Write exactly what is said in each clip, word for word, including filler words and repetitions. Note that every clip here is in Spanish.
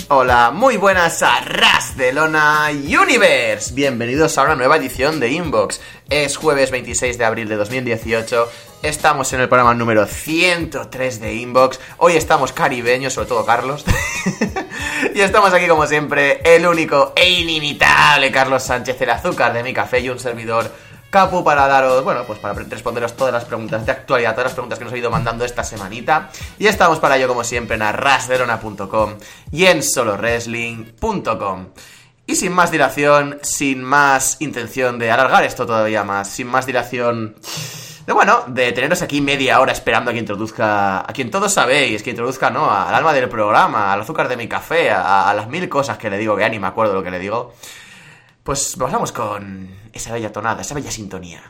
Hola, muy buenas a Ras de Lona Universe. Bienvenidos a una nueva edición de Inbox. Es jueves veintiséis de abril de dos mil dieciocho. Estamos en el programa número ciento tres de Inbox. Hoy estamos caribeños, sobre todo Carlos. Y estamos aquí como siempre, el único e inimitable Carlos Sánchez, el azúcar de mi café, y un servidor Capu, para daros, bueno, pues para responderos todas las preguntas de actualidad, todas las preguntas que nos he ido mandando esta semanita. Y estamos para ello, como siempre, en arrasderona punto com y en solo wrestling punto com. Y sin más dilación, sin más intención de alargar esto todavía más, sin más dilación de, bueno, de teneros aquí media hora esperando a que introduzca, a quien todos sabéis, que introduzca, ¿no?, al alma del programa, al azúcar de mi café, a, a las mil cosas que le digo, que ya ni me acuerdo lo que le digo. Pues pasamos con esa bella tonada, esa bella sintonía.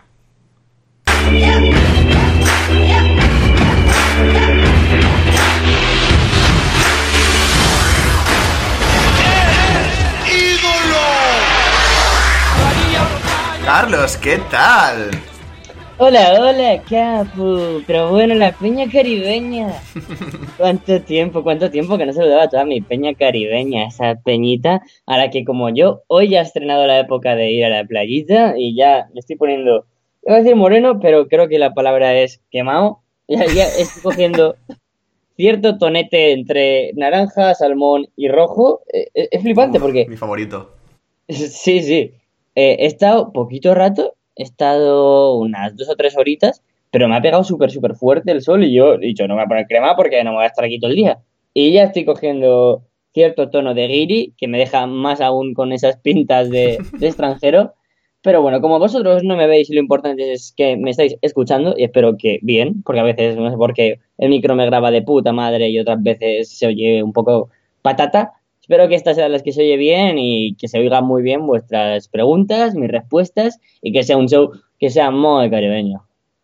Carlos, ¿qué tal? Hola, hola, Capu. Pero bueno, la peña caribeña. ¿Cuánto tiempo, cuánto tiempo que no saludaba a toda mi peña caribeña? Esa peñita a la que, como yo, hoy ya he estrenado la época de ir a la playita y ya me estoy poniendo, iba a decir moreno, pero creo que la palabra es quemado. Ya, ya estoy cogiendo cierto tonete entre naranja, salmón y rojo. Es, es flipante. Uf, porque... mi favorito. Sí, sí. Eh, he estado poquito rato. He estado unas dos o tres horitas, pero me ha pegado súper, súper fuerte el sol y yo he dicho, no me voy a poner crema porque no me voy a estar aquí todo el día. Y ya estoy cogiendo cierto tono de guiri, que me deja más aún con esas pintas de, de extranjero. Pero bueno, como vosotros no me veis, lo importante es que me estáis escuchando y espero que bien, porque a veces no sé por qué el micro me graba de puta madre y otras veces se oye un poco patata. Espero que estas sean las que se oye bien y que se oigan muy bien vuestras preguntas, mis respuestas, y que sea un show que sea muy caribeño.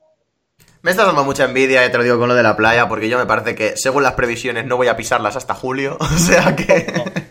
Me está dando mucha envidia, ya te lo digo, con lo de la playa, porque yo me parece que, según las previsiones, no voy a pisarlas hasta julio. O sea que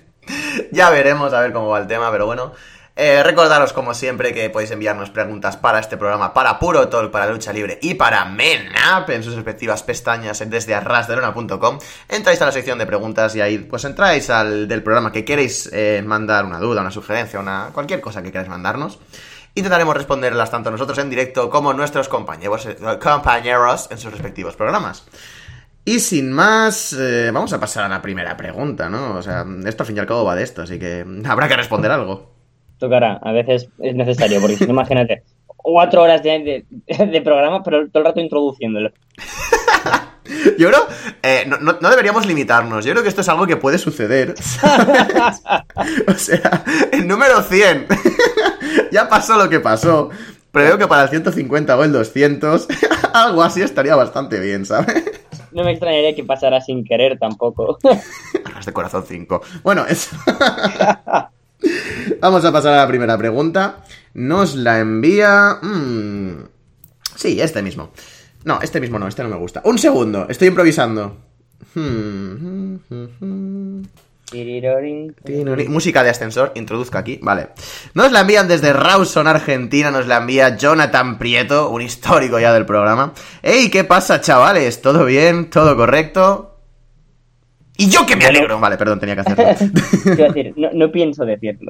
ya veremos a ver cómo va el tema, pero bueno. Eh, recordaros, como siempre, que podéis enviarnos preguntas para este programa, para Puro Talk, para Lucha Libre y para Men Up en sus respectivas pestañas desde arrasderona punto com. Entráis a la sección de preguntas y ahí pues entráis al del programa que queréis eh, mandar una duda, una sugerencia, una cualquier cosa que queráis mandarnos. Intentaremos responderlas tanto nosotros en directo como nuestros compañeros, eh, compañeros en sus respectivos programas. Y sin más, eh, vamos a pasar a la primera pregunta, ¿no? O sea, esto al fin y al cabo va de esto, así que habrá que responder algo. Tocará, a veces es necesario, porque si no, imagínate, cuatro horas de, de, de programa, pero todo el rato introduciéndolo. Yo creo, eh, no, no, no deberíamos limitarnos, yo creo que esto es algo que puede suceder, ¿sabes? O sea, el número cien, ya pasó lo que pasó, pero creo que para el ciento cincuenta o el doscientos, algo así estaría bastante bien, ¿sabes? No me extrañaría que pasara sin querer tampoco. Arras de corazón cinco. Bueno, eso... Vamos a pasar a la primera pregunta. Nos la envía... Mmm... Sí, este mismo. No, este mismo no, este no me gusta. Un segundo, estoy improvisando. Hmm. Música de ascensor, introduzca aquí, vale. Nos la envían desde Rawson, Argentina. Nos la envía Jonathan Prieto, un histórico ya del programa. ¡Ey! ¿Qué pasa, chavales? ¿Todo bien? ¿Todo correcto? Y yo que me alegro. Bueno, vale, perdón, tenía que hacerlo. Quiero decir, no, no pienso decirlo.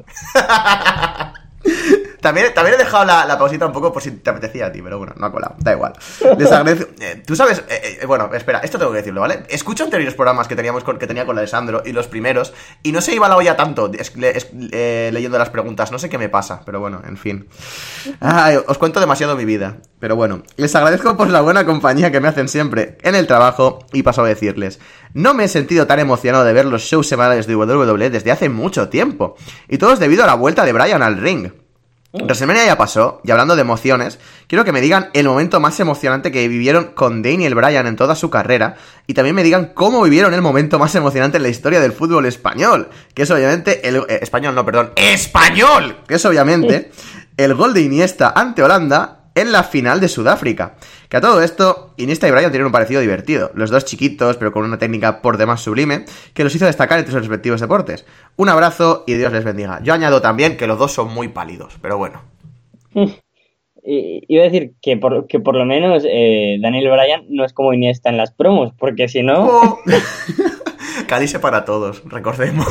También, también he dejado la, la pausita un poco por si te apetecía a ti, pero bueno, no ha colado, da igual. Les agradezco. Eh, Tú sabes, eh, eh, bueno, espera, esto tengo que decirlo, ¿vale? Escucho anteriores programas que teníamos con, que tenía con Alessandro y los primeros, y no se iba la olla tanto es, es, eh, leyendo las preguntas, no sé qué me pasa, pero bueno, en fin. Ay, os cuento demasiado mi vida, pero bueno, les agradezco por la buena compañía que me hacen siempre en el trabajo, y paso a decirles, no me he sentido tan emocionado de ver los shows semanales de doble u doble u E desde hace mucho tiempo, y todo es debido a la vuelta de Bryan al ring. WrestleMania ya pasó, y hablando de emociones, quiero que me digan el momento más emocionante que vivieron con Daniel Bryan en toda su carrera, y también me digan cómo vivieron el momento más emocionante en la historia del fútbol español, que es obviamente el... Eh, español, no, perdón, ¡español! Que es obviamente el gol de Iniesta ante Holanda en la final de Sudáfrica. Que a todo esto, Iniesta y Bryan tienen un parecido divertido. Los dos chiquitos, pero con una técnica por demás sublime, que los hizo destacar entre sus respectivos deportes. Un abrazo y Dios les bendiga. Yo añado también que los dos son muy pálidos, pero bueno. Iba a decir que por, que por lo menos eh, Daniel Bryan no es como Iniesta en las promos, porque si no... Oh. Cálice para todos, recordemos.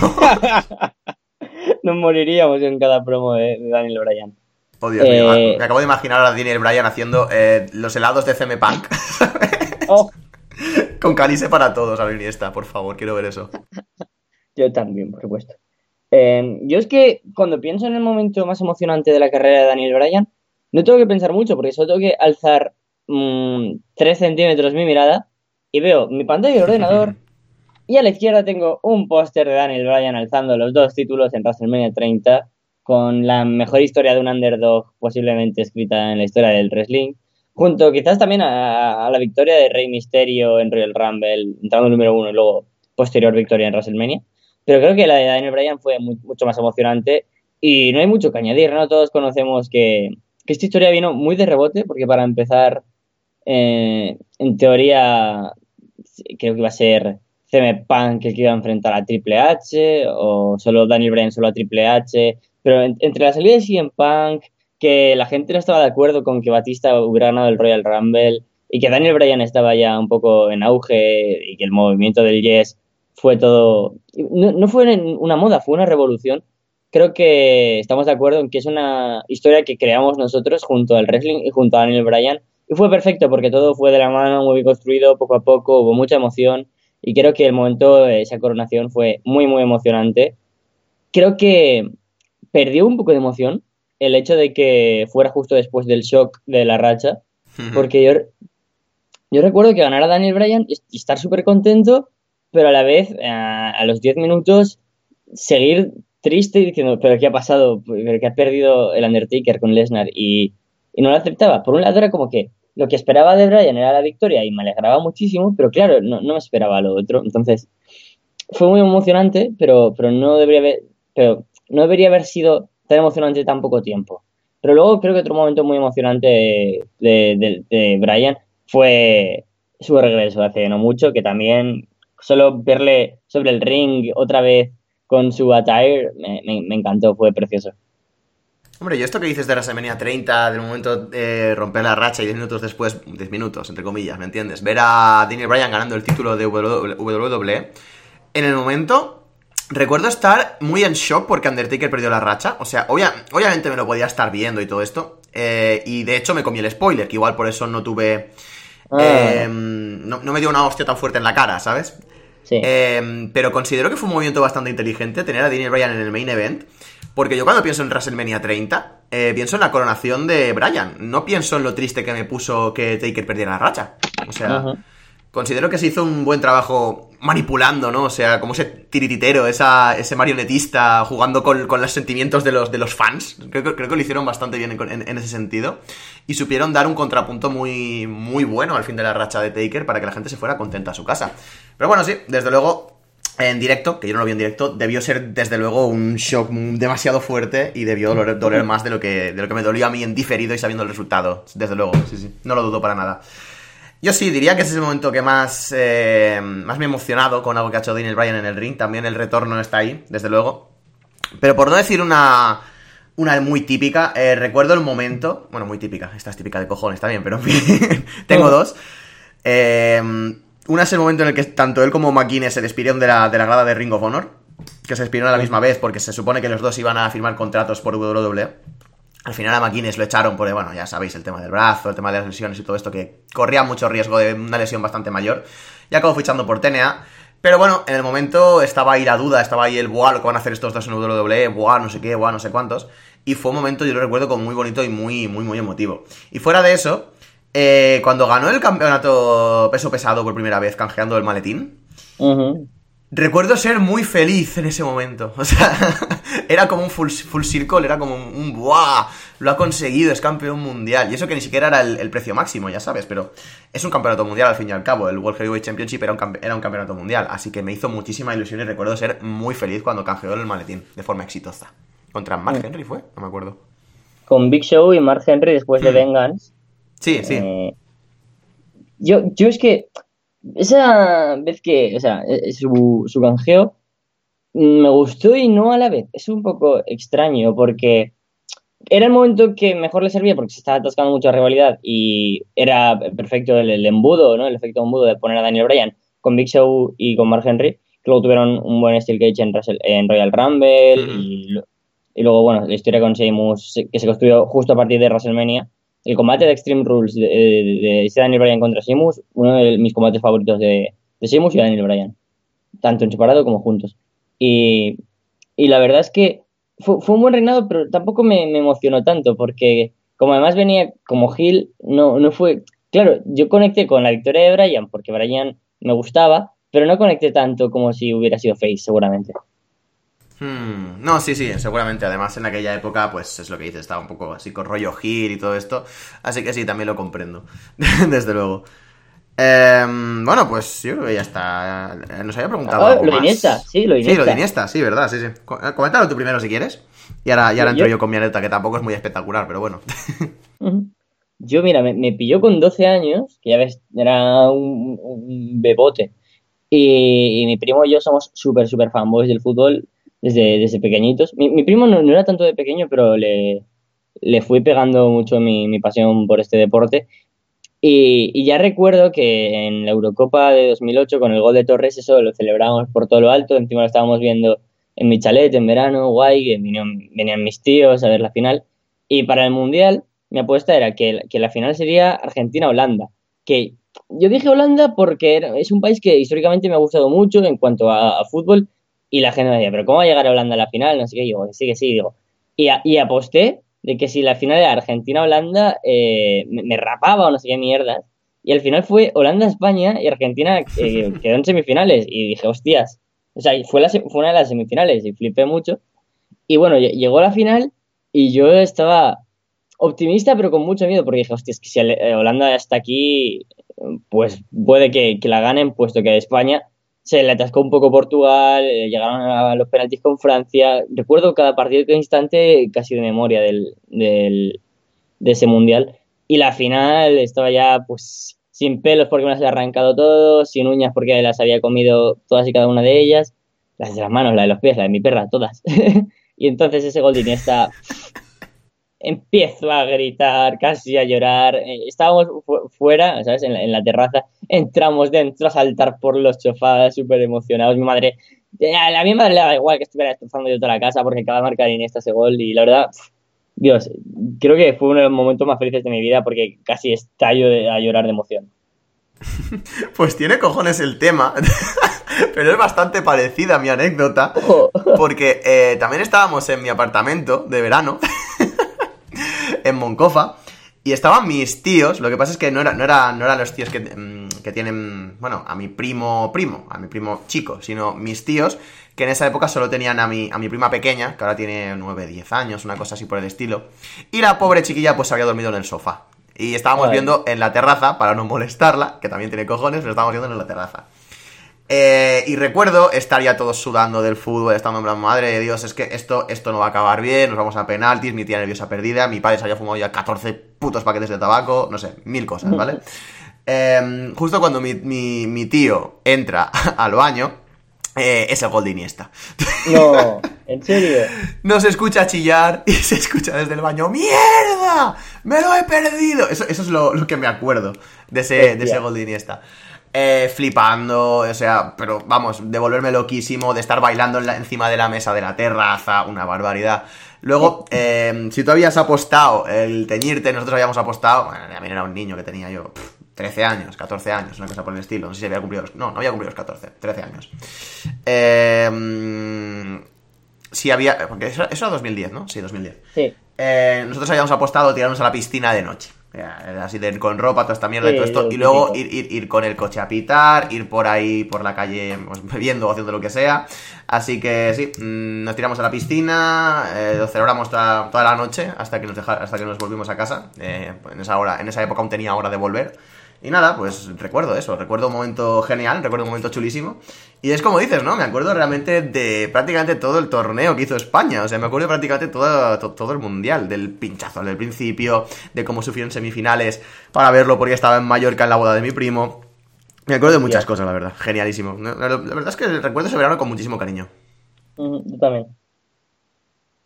Nos moriríamos en cada promo de, de Daniel Bryan. Oh, Dios mío, eh... me acabo de imaginar a Daniel Bryan haciendo eh, los helados de C M Punk. Oh. Con Cálice para todos, a ver esta, por favor, quiero ver eso. Yo también, por supuesto. Eh, yo es que cuando pienso en el momento más emocionante de la carrera de Daniel Bryan, no tengo que pensar mucho, porque solo tengo que alzar mmm, tres centímetros mi mirada y veo mi pantalla de ordenador y a la izquierda tengo un póster de Daniel Bryan alzando los dos títulos en WrestleMania treinta con la mejor historia de un underdog posiblemente escrita en la historia del wrestling, junto quizás también a, a la victoria de Rey Mysterio en Royal Rumble, entrando número uno y luego posterior victoria en WrestleMania. Pero creo que la de Daniel Bryan fue muy, mucho más emocionante y no hay mucho que añadir, ¿no? Todos conocemos que, que esta historia vino muy de rebote, porque para empezar, eh, en teoría, creo que iba a ser C M Punk el que iba a enfrentar a Triple H, o solo Daniel Bryan solo a Triple H, pero en, entre la salida de C M Punk, que la gente no estaba de acuerdo con que Batista hubiera ganado el Royal Rumble, y que Daniel Bryan estaba ya un poco en auge, y que el movimiento del Yes fue todo... No, no fue una moda, fue una revolución. Creo que estamos de acuerdo en que es una historia que creamos nosotros junto al wrestling y junto a Daniel Bryan, y fue perfecto porque todo fue de la mano, muy bien construido, poco a poco, hubo mucha emoción, y creo que el momento de esa coronación fue muy, muy emocionante. Creo que perdió un poco de emoción el hecho de que fuera justo después del shock de la racha, porque yo, yo recuerdo que ganara Daniel Bryan y estar súper contento, pero a la vez, a, a los diez minutos, seguir triste diciendo, pero ¿qué ha pasado? ¿Pero qué ha perdido el Undertaker con Lesnar? Y, y no lo aceptaba. Por un lado era como que lo que esperaba de Bryan era la victoria y me alegraba muchísimo, pero claro, no, no me esperaba lo otro. Entonces, fue muy emocionante, pero, pero, no debería haber, pero no debería haber sido tan emocionante tan poco tiempo. Pero luego creo que otro momento muy emocionante de, de, de, de Bryan fue su regreso hace no mucho, que también solo verle sobre el ring otra vez con su attire me, me, me encantó, fue precioso. Hombre, yo esto que dices de WrestleMania treinta, del momento de romper la racha y diez minutos después, diez minutos, entre comillas, ¿me entiendes? Ver a Daniel Bryan ganando el título de W W E, en el momento, recuerdo estar muy en shock porque Undertaker perdió la racha. O sea, obvia, obviamente me lo podía estar viendo y todo esto, eh, y de hecho me comí el spoiler, que igual por eso no tuve... Ah. Eh, no, no me dio una hostia tan fuerte en la cara, ¿sabes? Sí. Eh, pero considero que fue un movimiento bastante inteligente tener a Daniel Bryan en el main event, porque yo cuando pienso en WrestleMania treinta, eh, pienso en la coronación de Bryan. No pienso en lo triste que me puso que Taker perdiera la racha. O sea, uh-huh. Considero que se hizo un buen trabajo manipulando, ¿no? O sea, como ese tirititero, esa, ese marionetista jugando con, con los sentimientos de los, de los fans. Creo, creo que lo hicieron bastante bien en, en, en ese sentido. Y supieron dar un contrapunto muy, muy bueno al fin de la racha de Taker para que la gente se fuera contenta a su casa. Pero bueno, sí, desde luego, en directo, que yo no lo vi en directo, debió ser desde luego un shock demasiado fuerte y debió doler, doler más de lo, que, de lo que me dolió a mí en diferido y sabiendo el resultado. Desde luego, sí, sí, no lo dudo para nada. Yo sí, diría que ese es el momento que más, eh, más me ha emocionado con algo que ha hecho Daniel Bryan en el ring. También el retorno está ahí, desde luego. Pero por no decir una, una muy típica, eh, recuerdo el momento... Bueno, muy típica, esta es típica de cojones también, pero tengo dos. Eh, una es el momento en el que tanto él como McGuinness se despidieron de la, de la grada de Ring of Honor, que se despidieron a la misma vez porque se supone que los dos iban a firmar contratos por W W E. Al final a McGuinness lo echaron por, bueno, ya sabéis, el tema del brazo, el tema de las lesiones y todo esto, que corría mucho riesgo de una lesión bastante mayor. Y acabó fichando por T N A. Pero bueno, en el momento estaba ahí la duda, estaba ahí el buah, lo que van a hacer estos dos en W W E, buah, no sé qué, buah, no sé cuántos. Y fue un momento, yo lo recuerdo como muy bonito y muy, muy, muy emotivo. Y fuera de eso, eh, cuando ganó el campeonato peso pesado por primera vez, canjeando el maletín, uh-huh. recuerdo ser muy feliz en ese momento. O sea, era como un full, full circle, era como un, un ¡buah! Lo ha conseguido, es campeón mundial. Y eso que ni siquiera era el, el precio máximo, ya sabes, pero es un campeonato mundial al fin y al cabo. El World Heavyweight Championship era un, era un campeonato mundial, así que me hizo muchísima ilusión y recuerdo ser muy feliz cuando canjeó el maletín de forma exitosa. ¿Contra Mark uh-huh. Henry fue? No me acuerdo. Con Big Show y Mark Henry después de Vengeance. Sí, sí. Eh, yo, yo es que esa vez que, o sea, su, su canjeo me gustó y no a la vez. Es un poco extraño porque era el momento que mejor le servía porque se estaba atascando mucha rivalidad y era perfecto el, el embudo, ¿no? El efecto embudo de poner a Daniel Bryan con Big Show y con Mark Henry. Luego tuvieron un buen Steel Cage en, Russell, en Royal Rumble. Uh-huh. y, y luego, bueno, la historia con Sheamus, que se construyó justo a partir de WrestleMania. El combate de Extreme Rules de, de, de Daniel Bryan contra Sheamus, uno de mis combates favoritos de, de Sheamus y Daniel Bryan. Tanto en separado como juntos. Y, y la verdad es que fue, fue un buen reinado, pero tampoco me, me emocionó tanto, porque como además venía como heel, no, no fue... Claro, yo conecté con la victoria de Bryan, porque Bryan me gustaba, pero no conecté tanto como si hubiera sido face, seguramente. Hmm, no, sí, sí, seguramente. Además, en aquella época, pues es lo que dices, estaba un poco así con rollo heel y todo esto. Así que sí, también lo comprendo. Desde luego. Eh, bueno, pues yo creo que ya está. Nos había preguntado Ah, algo lo de más. Iniesta, sí, lo de Sí, lo de Iniesta. Iniesta, sí, verdad, sí, sí. Co- eh, Coméntalo tú primero si quieres. Y ahora, y ahora Yo- entro yo- yo con mi anécdota, que tampoco es muy espectacular, pero bueno. Ujú. Yo, mira, me, me pilló con doce años, que ya ves, era un, un bebote. Y, y mi primo y yo somos súper, súper fanboys del fútbol desde, desde pequeñitos. Mi, mi primo no, no era tanto de pequeño, pero le, le fui pegando mucho mi, mi pasión por este deporte. Y, y ya recuerdo que en la Eurocopa de dos mil ocho, con el gol de Torres, eso lo celebramos por todo lo alto. Encima lo estábamos viendo en mi chalet en verano, guay, que venían, venían mis tíos a ver la final. Y para el Mundial, mi apuesta era que, que la final sería Argentina-Holanda. Que yo dije Holanda porque era- es un país que históricamente me ha gustado mucho en cuanto a, a fútbol. Y la gente me decía, ¿pero cómo va a llegar a Holanda a la final? No sé qué. Y digo, que sí, que sí, digo. Y, a- y aposté de que si la final era Argentina-Holanda, eh, me, me rapaba o no sé qué mierdas. Y al final fue Holanda-España y Argentina eh, quedó en semifinales. Y dije, hostias. O sea, fue, la, se- fue una de las semifinales y flipé mucho. Y bueno, lle- llegó la final y yo estaba optimista, pero con mucho miedo, porque dije, hostia, es que si Ale- eh, Holanda está aquí, pues puede que, que la ganen, puesto que España se le atascó un poco Portugal, eh, llegaron a los penaltis con Francia. Recuerdo cada partido, cada instante, casi de memoria del, del, de ese mundial. Y la final estaba ya, pues, sin pelos porque me las había arrancado todo, sin uñas porque las había comido todas y cada una de ellas, las de las manos, la de los pies, la de mi perra, todas. Y entonces ese gol de Iniesta, empiezo a gritar, casi a llorar. Eh, Estábamos fu- fuera, ¿sabes? En la, en la terraza. Entramos dentro a saltar por los sofás, súper emocionados. Mi madre, eh, a mi madre le daba igual que estuviera destrozando yo toda la casa porque acaba de marcar Iniesta ese gol. Y la verdad, pf, Dios, creo que fue uno de los momentos más felices de mi vida porque casi estallo de- a llorar de emoción. Pues tiene cojones el tema. Pero es bastante parecida a mi anécdota. Ojo. Porque eh, también estábamos en mi apartamento de verano. En Moncofa. Y estaban mis tíos. Lo que pasa es que no, era, no, era, no eran los tíos que, mm, que tienen, bueno, a mi primo primo, a mi primo chico, sino mis tíos, que en esa época solo tenían a mi, a mi prima pequeña, que ahora tiene nueve, diez años, una cosa así por el estilo. Y la pobre chiquilla pues había dormido en el sofá. Y estábamos Ay. viendo en la terraza, para no molestarla, que también tiene cojones, pero estábamos viendo en la terraza. Eh, y recuerdo estar ya todos sudando del fútbol, estando en plan, madre de Dios, es que esto, esto no va a acabar bien, nos vamos a penaltis, mi tía nerviosa perdida, mi padre se había fumado ya catorce putos paquetes de tabaco, no sé, mil cosas, ¿vale? Eh, justo cuando mi, mi, mi tío entra al baño, eh, es el gol de Iniesta. No, ¿en serio? No se escucha chillar y se escucha desde el baño, ¡mierda! ¡Me lo he perdido! Eso, eso es lo, lo que me acuerdo de ese, de ese Hostia. gol de Iniesta. Eh, flipando, o sea, pero vamos, de volverme loquísimo, de estar bailando en la- encima de la mesa de la terraza, una barbaridad. Luego, eh, si tú habías apostado el teñirte, nosotros habíamos apostado, bueno, también era un niño que tenía yo, pff, trece años, catorce años, una cosa por el estilo, no sé si había cumplido los, no, no había cumplido los catorce, trece años. Eh, mm, si había, porque eso, eso era dos mil diez, ¿no? Sí, dos mil diez. Sí. Eh, nosotros habíamos apostado tirarnos a la piscina de noche. Ya, así de, con ropa, toda esta mierda y Sí, todo esto. lo Y luego típico. ir, ir, ir con el coche a pitar, ir por ahí, por la calle, pues, bebiendo o haciendo lo que sea. Así que sí, mm, nos tiramos a la piscina, eh, lo celebramos toda, toda la noche hasta que nos deja, hasta que nos volvimos a casa. Eh, en esa hora, en esa época aún tenía hora de volver. Y nada, pues recuerdo eso, recuerdo un momento genial, recuerdo un momento chulísimo. Y es como dices, ¿no? Me acuerdo realmente de prácticamente todo el torneo que hizo España. O sea, me acuerdo prácticamente todo, to- todo el mundial, del pinchazo del principio, de cómo sufrieron semifinales para verlo porque estaba en Mallorca en la boda de mi primo. Me acuerdo de muchas Hostia. cosas, la verdad. Genialísimo. La, la- la verdad es que recuerdo ese verano con muchísimo cariño. Ujú, yo también.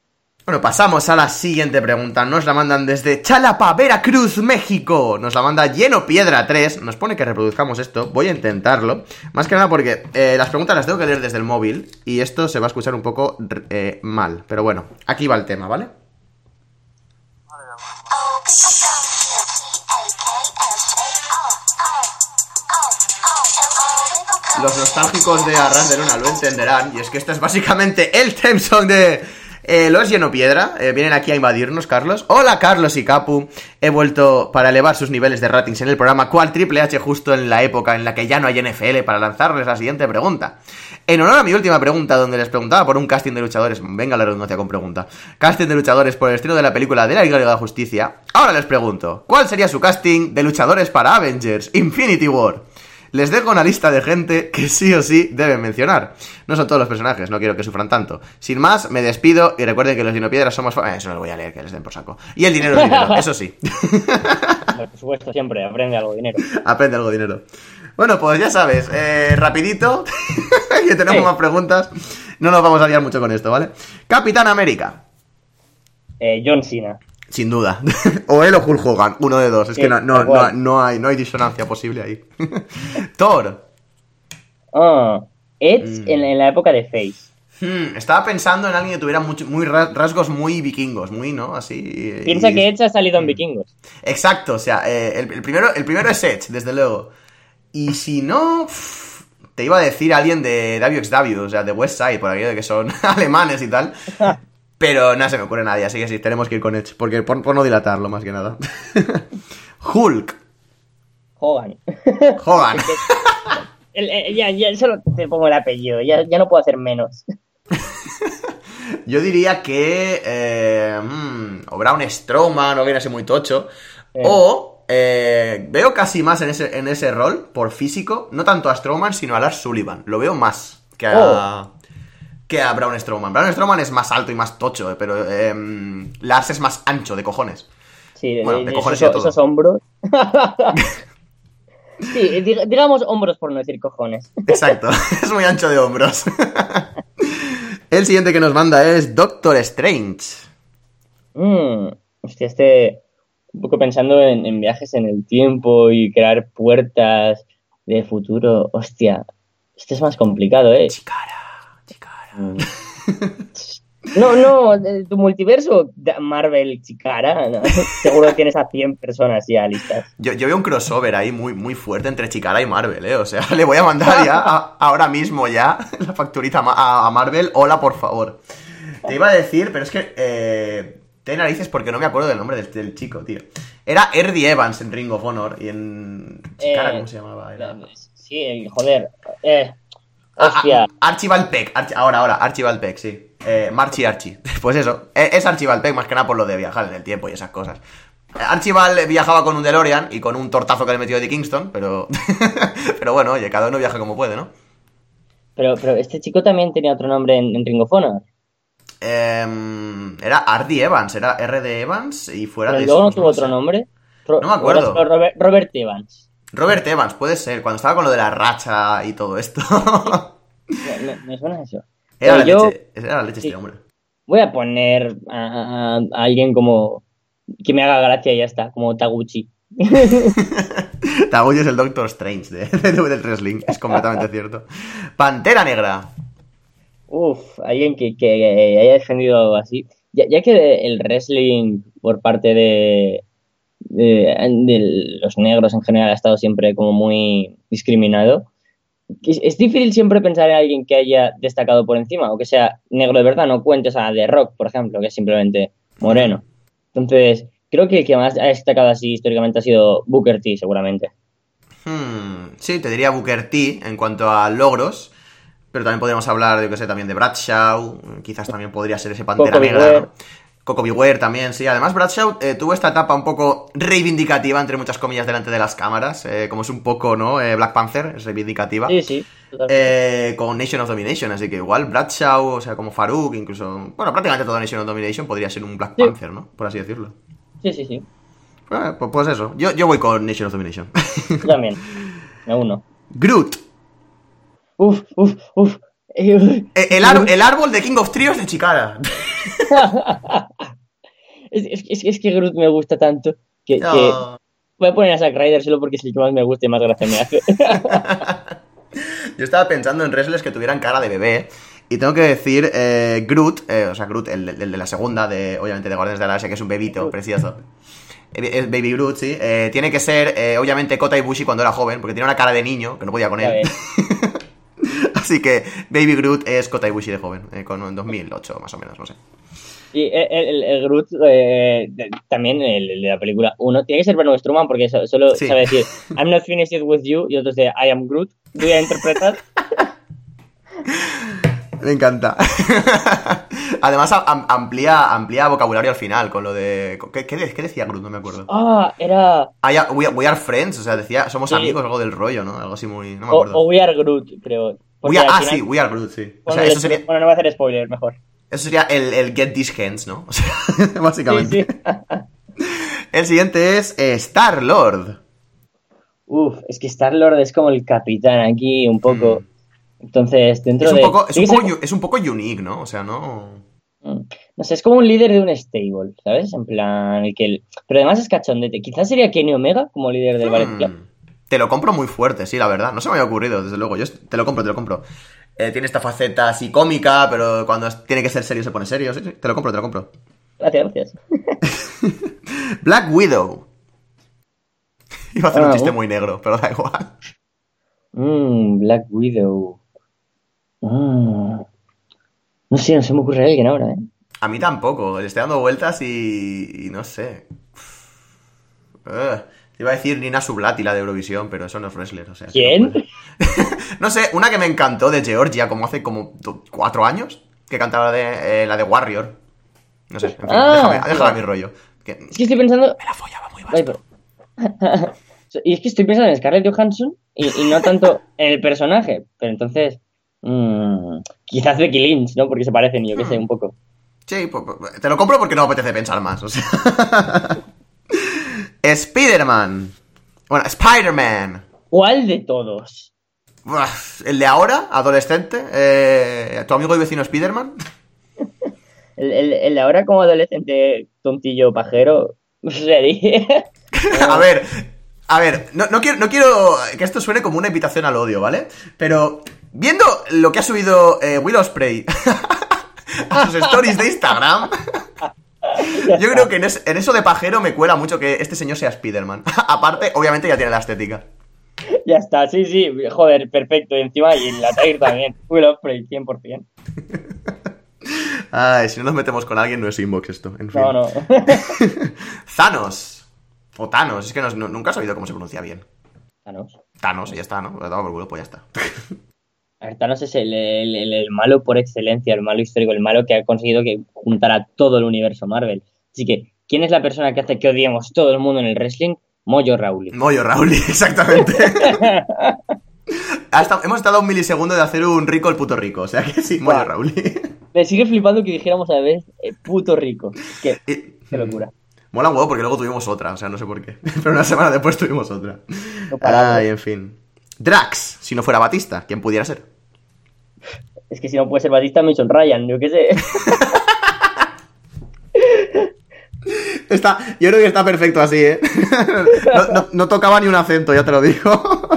Bueno, pasamos a la siguiente pregunta. Nos la mandan desde Chalapa, Veracruz, México. Nos la manda Lleno Piedra tres. Nos pone que reproduzcamos esto. Voy a intentarlo. Más que nada porque eh, las preguntas las tengo que leer desde el móvil. Y esto se va a escuchar un poco eh, mal. Pero bueno, aquí va el tema, ¿vale? Los nostálgicos de Arras de Luna lo entenderán. Y es que esto es básicamente el theme song de... Eh, los Lleno Piedra, eh, vienen aquí a invadirnos, Carlos. Hola, Carlos y Capu. He vuelto para elevar sus niveles de ratings en el programa Cual Triple H justo en la época en la que ya no hay N F L para lanzarles la siguiente pregunta. En honor a mi última pregunta, donde les preguntaba por un casting de luchadores... Venga la redundancia con pregunta. Casting de luchadores por el estreno de la película de la Liga de la Justicia. Ahora les pregunto, ¿cuál sería su casting de luchadores para Avengers Infinity War? Les dejo una lista de gente que sí o sí deben mencionar. No son todos los personajes, no quiero que sufran tanto. Sin más, me despido y recuerden que los Dinopiedras somos... Eh, eso no lo voy a leer, que les den por saco. Y el dinero es dinero, eso sí. Por supuesto, siempre aprende algo dinero. Aprende algo dinero. Bueno, pues ya sabes, eh, rapidito, que tenemos Sí. más preguntas. No nos vamos a liar mucho con esto, ¿vale? Capitán América. Eh, John Cena. Sin duda. O él o Hulk Hogan, uno de dos. Es Sí, que no, no, tal no, cual. no hay, no hay disonancia posible ahí. Thor. Ah, Edge Mm. en, en la época de Face. Hmm, estaba pensando en alguien que tuviera mucho, muy ra- rasgos muy vikingos, muy, ¿no? Así. y- Piensa y- que Edge ha salido en Vikingos. Exacto, o sea, eh, el, el primero, el primero es Edge, desde luego. Y si no, pff, te iba a decir alguien de W X W, o sea, de West Side, por aquello de que son alemanes y tal. Pero no se me ocurre nadie, así que sí, tenemos que ir con Edge, porque por, por no dilatarlo, más que nada. Hulk. Hogan. Hogan. El- el- ya, ya solo te pongo el apellido, ya, ya no puedo hacer menos. Yo diría que... Eh, hmm, o Braun Strowman, o viene así muy tocho. Eh. O... eh, veo casi más en ese, en ese rol, por físico, no tanto a Strowman, sino a Lars Sullivan. Lo veo más que a... que a Braun Strowman. Braun Strowman es más alto y más tocho, eh, pero eh, Lars es más ancho de cojones. Sí, Bueno, de- de de cojones esos, y de todo. esos hombros. Sí, dig- digamos hombros por no decir cojones. Exacto, es muy ancho de hombros. El siguiente que nos manda es Doctor Strange. Mm, hostia, este... Un poco pensando en, en viajes en el tiempo y crear puertas de futuro. Hostia, este es más complicado, ¿eh? Chicara, chicara. Mm. No, no, de tu multiverso, de- Marvel, Chicara, ¿no? Seguro tienes a cien personas ya listas. Yo, yo veo un crossover ahí muy, muy fuerte entre Chicara y Marvel, ¿eh? O sea, le voy a mandar ya, a- ahora mismo ya, la facturita ma- a, a Marvel. Hola, por favor. Te iba a decir, pero es que... Eh, te narices porque no me acuerdo del nombre del, del chico, tío. Era Eddie Evans en Ring of Honor y en... Chicara, Eh, ¿cómo se llamaba? Era... Sí, el- joder. Eh, Ah, hostia. ah, Archibald Peck, Arch- ahora, ahora, Archibald Peck, sí. Eh, Marchi Archie. Pues eso, eh, es Archibald Peck más que nada por lo de viajar en el tiempo y esas cosas. Eh, Archibald viajaba con un DeLorean y con un tortazo que le metió Eddie Kingston, pero... pero bueno, oye, cada uno viaja como puede, ¿no? Pero, pero este chico también tenía otro nombre en, en Ring of Honor. Eh, era Ardy Evans, era R D Evans y fuera Pero de luego no eso, tuvo sé. otro nombre. Ro- No me acuerdo. Ro- Robert, Robert Evans. Robert Evans, puede ser, cuando estaba con lo de la racha y todo esto. Me, me- me suena eso. Era Pero la yo leche, era la leche sí. este hombre. voy a poner a, a- a alguien como que me haga gracia y ya está, como Taguchi. Taguchi es el Doctor Strange de, de, del wrestling, es completamente cierto. Pantera Negra. Uf, alguien que, que haya defendido algo así. Ya, ya que el wrestling por parte de, de, de los negros en general ha estado siempre como muy discriminado, es, es difícil siempre pensar en alguien que haya destacado por encima, o que sea negro de verdad, no cuentes a The Rock, por ejemplo, que es simplemente moreno. Entonces, creo que el que más ha destacado así históricamente ha sido Booker T, seguramente. Hmm, sí, te diría Booker T en cuanto a logros, pero también podríamos hablar, yo que sé, también de Bradshaw, quizás también podría ser ese Pantera Coco Negra, Beware. ¿no? Coco Beware también, sí. Además, Bradshaw eh, tuvo esta etapa un poco reivindicativa, entre muchas comillas, delante de las cámaras, eh, como es un poco, ¿no? Eh, Black Panther, es reivindicativa. Sí, sí. totalmente. Eh, con Nation of Domination, así que igual Bradshaw, o sea, como Farouk, incluso... Bueno, prácticamente todo Nation of Domination podría ser un Black Sí. Panther, ¿no? Por así decirlo. Sí, sí, sí. Eh, pues, pues eso, yo, yo voy con Nation of Domination. Yo también. Me uno. Groot. Uf, uf, uf. El, el, ar- el árbol de King of Trios de Chikara. es, es, es, es que Groot me gusta tanto que, No. que voy a poner a Zack Ryder solo porque es el que más me gusta y más gracia me hace. Yo estaba pensando en wrestlers que tuvieran cara de bebé. Y tengo que decir, eh, Groot, eh, o sea, Groot, el, el de la segunda, de obviamente de Guardianes de la Galaxia, que es un bebito precioso. Es Baby Groot, sí. Eh, tiene que ser, eh, obviamente, Kota Ibushi cuando era joven, porque tiene una cara de niño, que no podía con él. Así que Baby Groot es Kota Ibushi de joven, eh, con dos mil ocho más o menos, no sé. Y el, el, el Groot, eh, también el, el de la película uno, tiene que ser Braun Strowman porque solo Sí. sabe decir I'm not finished with you y otros de I am Groot. Voy a interpretar. Me encanta. Además, am- amplía, amplía vocabulario al final con lo de... ¿Qué, qué, de- qué decía Groot? No me acuerdo. Ah, era... Ah, ya, we, are, we are friends, o sea, decía somos Sí. amigos, algo del rollo, ¿no? Algo así muy... No me O, acuerdo. o We Are Groot, creo. Porque We are- al ah, final- sí, We Are Groot, sí. O Bueno, sea, eso sería, bueno, no voy a hacer spoiler, mejor. eso sería el, el Get These Hands, ¿no? O sea, básicamente. Sí, sí. El siguiente es eh, Star-Lord. Uf, es que Star-Lord es como el capitán aquí, un poco. Mm. Entonces, dentro Es un, de... poco, es, un tiene que poco, ser- yu- es un poco unique, ¿no? O sea, no... Mm. No sé, es como un líder de un stable, ¿sabes? En plan, el que... el- Pero además es cachondete. Quizás sería Kenny Omega como líder del Ballet Club. Hmm. Te lo compro muy fuerte, sí, la verdad. No se me había ocurrido, desde luego. Yo te lo compro, te lo compro. Eh, tiene esta faceta así cómica, pero cuando es- tiene que ser serio se pone serio. Sí, sí, te lo compro, te lo compro. Gracias, gracias. Black Widow. Iba a hacer un Ah, chiste ¿no? muy negro, pero da igual. Mmm, Black Widow. Mm. No sé, no se me ocurre alguien ahora, ¿eh? A mí tampoco. Le estoy dando vueltas y, y no sé. Ugh. Te iba a decir Nina Sublati, la de Eurovisión, pero eso no es wrestler. O sea, ¿Quién? no, puede. No sé, una que me encantó de Georgia, como hace como do- cuatro años, que cantaba de, eh, la de Warrior. No sé, en fin, Ah, déjame, déjame claro. mi rollo. Que Es que estoy pensando... me la follaba muy Ay, vasto. pero- Y es que estoy pensando en Scarlett Johansson y, y no tanto en el personaje. Pero entonces... mm, quizás Becky Lynch, ¿no? Porque se parecen, yo qué sé, un poco. Sí, pues, pues, te lo compro porque no me apetece pensar más, o sea. Spider-Man. Bueno, Spider-Man. ¿Cuál de todos? Uf, el de ahora, adolescente, eh, tu amigo y vecino Spider-Man. El, el, el de ahora como adolescente tontillo pajero sería... A ver, a ver, no, no, quiero, no quiero que esto suene como una invitación al odio, ¿vale? Pero viendo lo que ha subido eh, Will Ospreay a sus stories de Instagram, yo creo que en, es- en eso de pajero me cuela mucho que este señor sea Spider-Man. Aparte, obviamente ya tiene la estética. Ya está, sí, sí, joder, perfecto. Y encima y la Tyre también. Will Ospreay, cien por ciento. Ay, si no nos metemos con alguien no es inbox esto, en fin. No, no. Thanos. O Thanos, es que no- no- nunca he sabido cómo se pronuncia bien. Thanos. Thanos, y ya está, ¿no? Lo daba por culo, pues ya está. A ver, Thanos es el, el, el- el malo por excelencia, el malo histórico, el malo que ha conseguido que juntar a todo el universo Marvel. Así que, ¿quién es la persona que hace que odiemos todo el mundo en el wrestling? Mojo Rawley. Moyo Rauli, exactamente. Hasta, hemos estado a un milisegundo de hacer un rico el puto rico, o sea que sí, Moyo Buah. Rauli. Me sigue flipando que dijéramos a la vez eh, puto rico. Es que, Y- qué locura. Mola un huevo porque luego tuvimos otra, o sea, no sé por qué. Pero una semana después tuvimos otra. No paramos. Ay, en fin. Drax, si no fuera Batista, ¿quién pudiera ser? Es que si no puede ser Batista, Mason Ryan, yo qué sé. Está, yo creo que está perfecto así, ¿eh? No, no- no tocaba ni un acento, ya te lo digo.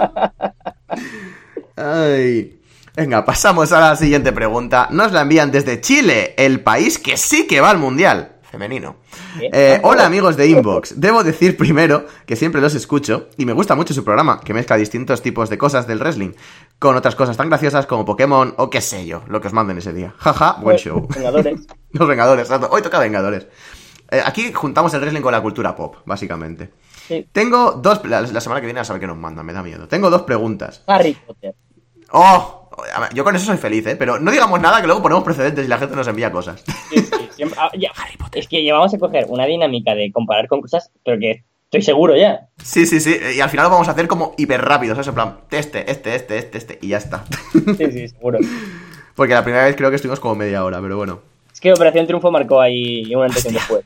Ay. Venga, pasamos a la siguiente pregunta. Nos la envían desde Chile, el país que sí que va al mundial. Femenino. Eh, hola amigos de Inbox. Debo decir primero que siempre los escucho y me gusta mucho su programa, que mezcla distintos tipos de cosas del wrestling con otras cosas tan graciosas como Pokémon o qué sé yo, lo que os manden ese día. Jaja, buen show. Vengadores. Los Vengadores, exacto. Hoy toca Vengadores. Eh, aquí juntamos el wrestling con la cultura pop, básicamente. Sí. Tengo dos... La, la semana que viene a saber qué nos mandan, me da miedo. Tengo dos preguntas. Harry Potter. ¡Oh! Yo con eso soy feliz, ¿eh? Pero no digamos nada que luego ponemos precedentes y la gente nos envía cosas. Sí, sí, siempre- ah, ya. Es que llevamos a coger una dinámica de comparar con cosas, pero que estoy seguro ya. Sí, sí, sí. Y al final lo vamos a hacer como hiper rápido, ¿sabes? En plan, este, este, este, este, este, y ya está. Sí, sí, seguro. Porque la primera vez creo que estuvimos como media hora, pero bueno. Es que Operación Triunfo marcó ahí un antes y un después.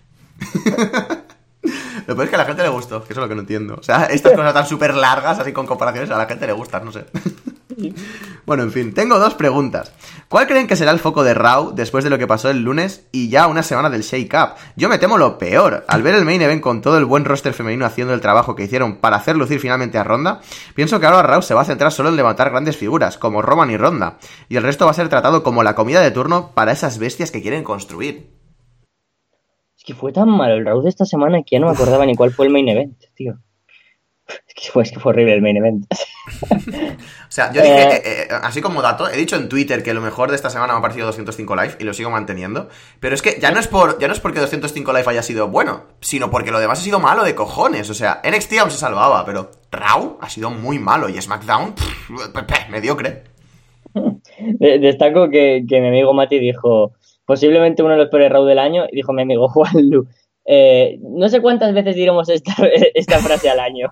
Lo peor es que a la gente le gustó, que eso es lo que no entiendo. O sea, estas cosas tan súper largas, así con comparaciones, a la gente le gustan, no sé. Bueno, en fin, tengo dos preguntas. ¿Cuál creen que será el foco de Raw después de lo que pasó el lunes y ya una semana del Shake Up? Yo me temo lo peor. Al ver el main event con todo el buen roster femenino haciendo el trabajo que hicieron para hacer lucir finalmente a Ronda, pienso que ahora Raw se va a centrar solo en levantar grandes figuras, como Roman y Ronda, y el resto va a ser tratado como la comida de turno para esas bestias que quieren construir. Es que fue tan malo el Raw de esta semana que ya no me acordaba ni cuál fue el main event, tío. Es que fue, es que fue horrible el main event. O sea, yo dije, eh, eh, así como dato, he dicho en Twitter que lo mejor de esta semana me ha parecido doscientos cinco Live y lo sigo manteniendo, pero es que ya no es por ya no es porque doscientos cinco Live haya sido bueno, sino porque lo demás ha sido malo de cojones. O sea, N X T aún se salvaba, pero Raw ha sido muy malo y SmackDown, pff, pff, mediocre. Destaco que, que mi amigo Mati dijo, posiblemente uno de los peores Raw del año, y dijo mi amigo Juan Lu, eh, no sé cuántas veces diremos esta, esta frase al año.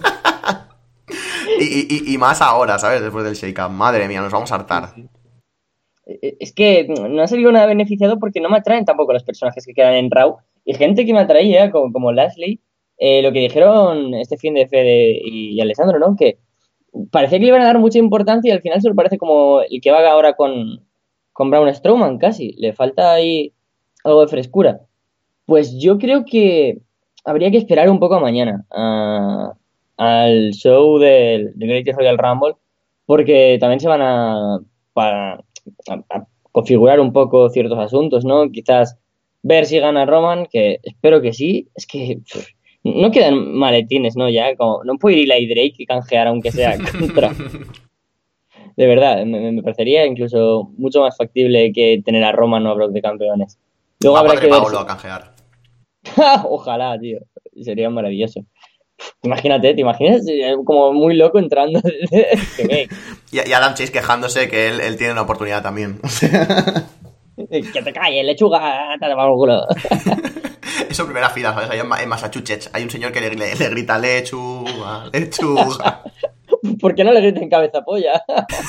y, y, y más ahora, ¿sabes? Después del Shake Up. Madre mía, nos vamos a hartar. Es que no ha salido nada beneficiado porque no me atraen tampoco los personajes que quedan en Raw. Y gente que me atraía, como, como Lashley, eh, lo que dijeron este fin de Fede y Alessandro, ¿no? Que parecía que le iban a dar mucha importancia y al final solo parece como el que va ahora con, con Braun Strowman, casi. Le falta ahí algo de frescura. Pues yo creo que habría que esperar un poco a mañana a, al show del, del Greatest Royal Rumble, porque también se van a, para, a, a configurar un poco ciertos asuntos, ¿no? Quizás ver si gana Roman, que espero que sí. Es que pff, no quedan maletines, ¿no? Ya, como no puede ir Eli Drake y canjear aunque sea contra. De verdad, me, me parecería incluso mucho más factible que tener a Roman o a Brock de campeones. Luego Va habrá Padre que ver. Pablo a canjear. Ojalá, tío. Sería maravilloso. Imagínate, ¿te imaginas? Como muy loco entrando. y, y Adam Chase quejándose que él, él tiene una oportunidad también. Que te calles, lechuga. Te va el culo. Eso primera fila, ¿sabes? Ahí en Massachusetts hay un señor que le, le, le grita lechuga, lechuga. ¿Por qué no le griten cabeza polla?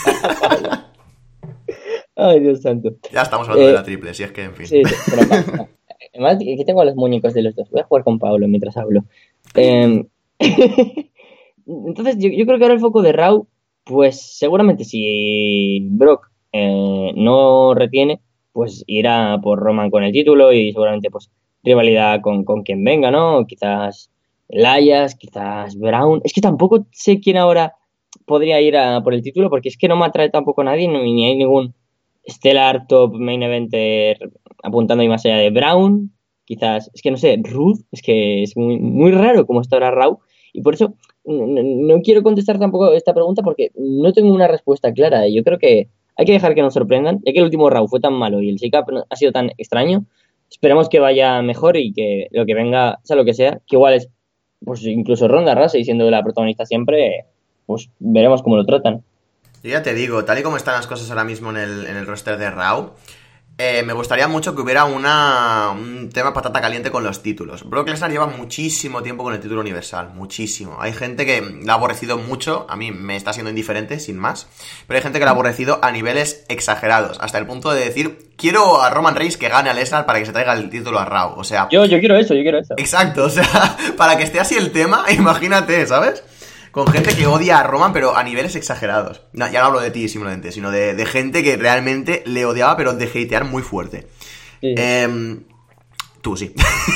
Ay, Dios santo. Ya estamos hablando eh, de la triple, si es que, en fin. Sí, sí, pero pa, además, aquí tengo los muñecos de los dos. Voy a jugar con Pablo mientras hablo. Eh, entonces, yo, yo creo que ahora el foco de Raw, pues seguramente si Brock eh, no retiene, pues irá por Roman con el título y seguramente pues rivalidad con, con quien venga, ¿no? Quizás Elias, quizás Brown. Es que tampoco sé quién ahora podría ir a por el título porque es que no me atrae tampoco a nadie ni, ni hay ningún stellar top main eventer apuntando ahí más allá de Brown. Quizás, es que no sé, Ruth, es que es muy, muy raro como está ahora Raw y por eso no, no quiero contestar tampoco esta pregunta porque no tengo una respuesta clara. Yo creo que hay que dejar que nos sorprendan, ya que el último Raw fue tan malo y el Shake Up ha sido tan extraño. Esperemos que vaya mejor y que lo que venga, sea lo que sea, que igual es, pues incluso Ronda Rousey siendo la protagonista siempre, pues veremos cómo lo tratan. Yo ya te digo, tal y como están las cosas ahora mismo en el, en el roster de Raw, eh, me gustaría mucho que hubiera una, un tema patata caliente con los títulos. Brock Lesnar lleva muchísimo tiempo con el título universal, muchísimo. Hay gente que la ha aborrecido mucho, a mí me está siendo indiferente, sin más, pero hay gente que la ha aborrecido a niveles exagerados, hasta el punto de decir, quiero a Roman Reigns que gane a Lesnar para que se traiga el título a Raw, o sea... Yo, yo quiero eso, yo quiero eso. Exacto, o sea, para que esté así el tema, imagínate, ¿sabes? Con gente que odia a Roman, pero a niveles exagerados. No, ya no hablo de ti simplemente, sino de, de gente que realmente le odiaba, pero de hatear muy fuerte. Sí. Eh, tú sí.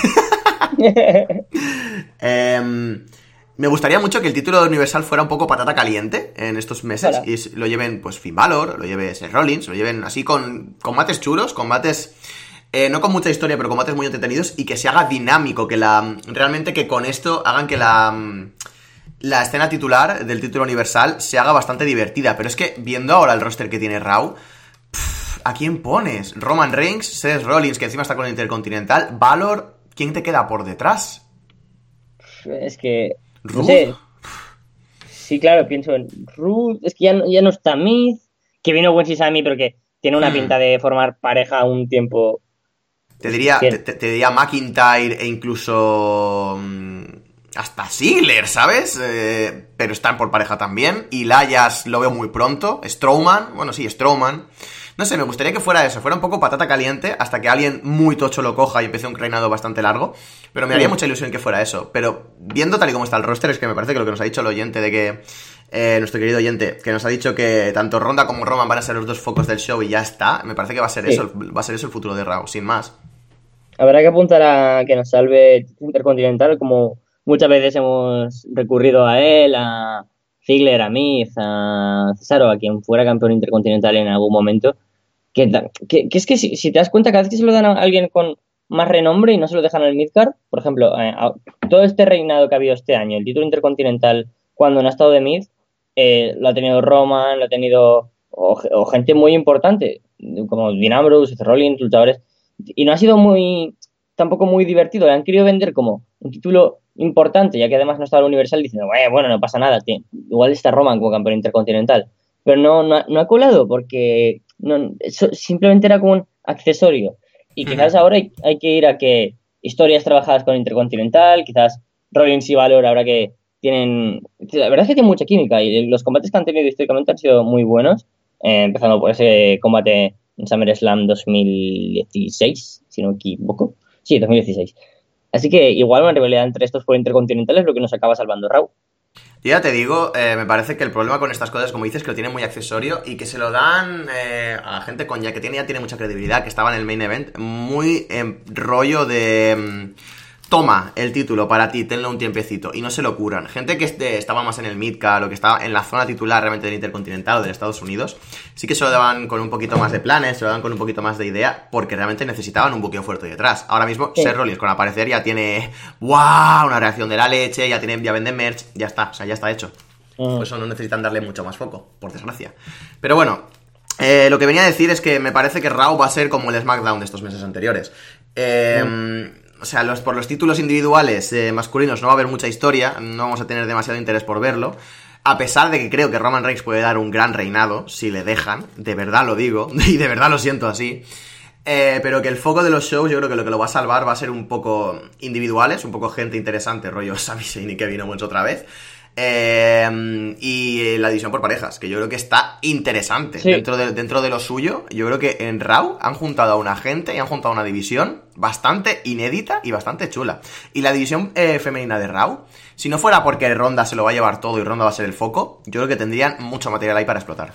eh, me gustaría mucho que el título de Universal fuera un poco patata caliente en estos meses. Hola. Y lo lleven, pues, Finn Balor, lo lleve Seth Rollins, lo lleven así con combates chulos, combates... Eh, no con mucha historia, pero combates muy entretenidos y que se haga dinámico, que la... Realmente que con esto hagan que la... la escena titular del título universal se haga bastante divertida. Pero es que, viendo ahora el roster que tiene Raw, pff, ¿a quién pones? Roman Reigns, Seth Rollins, que encima está con el Intercontinental, Balor, ¿quién te queda por detrás? Es que... ¿Ruth? No sé. Sí, claro, pienso en Ruth, es que ya no, ya no está Miz, que vino Gwen Sisami, pero que tiene una pinta de formar pareja un tiempo... Te diría, te, te diría McIntyre e incluso... hasta Ziggler, ¿sabes? Eh, pero están por pareja también. Y Elias lo veo muy pronto. Strowman, bueno, sí, Strowman. No sé, me gustaría que fuera eso, fuera un poco patata caliente hasta que alguien muy tocho lo coja y empiece un reinado bastante largo. Pero me haría sí. mucha ilusión que fuera eso. Pero viendo tal y como está el roster, es que me parece que lo que nos ha dicho el oyente de que eh, nuestro querido oyente, que nos ha dicho que tanto Ronda como Roman van a ser los dos focos del show y ya está. Me parece que va a ser Sí. eso, va a ser eso el futuro de Raw, sin más. Habrá que apuntar a que nos salve el título Intercontinental, como muchas veces hemos recurrido a él, a Ziggler, a Miz, a Cesaro, a quien fuera campeón intercontinental en algún momento. Que, que, que es que si, si te das cuenta, cada vez que se lo dan a alguien con más renombre y no se lo dejan al midcard, por ejemplo, eh, a, todo este reinado que ha habido este año, el título intercontinental, cuando no ha estado de Miz, eh, lo ha tenido Roman, lo ha tenido o, o gente muy importante, como Dean Ambrose, Seth Rollins, luchadores, y no ha sido muy, tampoco muy divertido. Le han querido vender como un título importante, ya que además no está el Universal, diciendo, bueno, bueno, no pasa nada, tío. Igual está Roman como campeón intercontinental. Pero no, no, ha, no ha colado porque no, eso simplemente era como un accesorio. Y quizás uh-huh. ahora hay, hay que ir a que historias trabajadas con Intercontinental, quizás Rollins y Valor ahora que tienen... La verdad es que tienen mucha química y los combates que han tenido históricamente han sido muy buenos, eh, empezando por ese combate en SummerSlam dos mil dieciséis, si no me equivoco. Sí, dos mil dieciséis. Así que igual una rivalidad entre estos por Intercontinental es lo que nos acaba salvando Raw. Yo ya te digo, eh, me parece que el problema con estas cosas, como dices, que lo tienen muy accesorio y que se lo dan eh, a gente con ya que tiene, ya tiene mucha credibilidad, que estaba en el main event, muy en rollo de... Um, toma el título para ti, tenlo un tiempecito, y no se lo curan. Gente que este, estaba más en el midcard o que estaba en la zona titular realmente del Intercontinental o de Estados Unidos, sí que se lo daban con un poquito más de planes, se lo daban con un poquito más de idea, porque realmente necesitaban un buqueo fuerte detrás. Ahora mismo, sí. Seth Rollins con aparecer ya tiene, ¡wow!, una reacción de la leche, ya tiene, ya venden merch, ya está, o sea, ya está hecho. Uh. Por eso no necesitan darle mucho más foco, por desgracia. Pero bueno, eh, lo que venía a decir es que me parece que Raw va a ser como el SmackDown de estos meses anteriores. Eh... Uh. O sea, los, por los títulos individuales eh, masculinos no va a haber mucha historia, no vamos a tener demasiado interés por verlo, a pesar de que creo que Roman Reigns puede dar un gran reinado, si le dejan, de verdad lo digo, y de verdad lo siento así, eh, pero que el foco de los shows yo creo que lo que lo va a salvar va a ser un poco individuales, un poco gente interesante, rollo Sami Zayn y Kevin Owens otra vez, eh, y la división por parejas, que yo creo que está interesante, sí. dentro, de, dentro de lo suyo. Yo creo que en Raw han juntado a una gente y han juntado una división bastante inédita y bastante chula. Y la división eh, femenina de Raw, si no fuera porque Ronda se lo va a llevar todo y Ronda va a ser el foco, yo creo que tendrían mucho material ahí para explotar.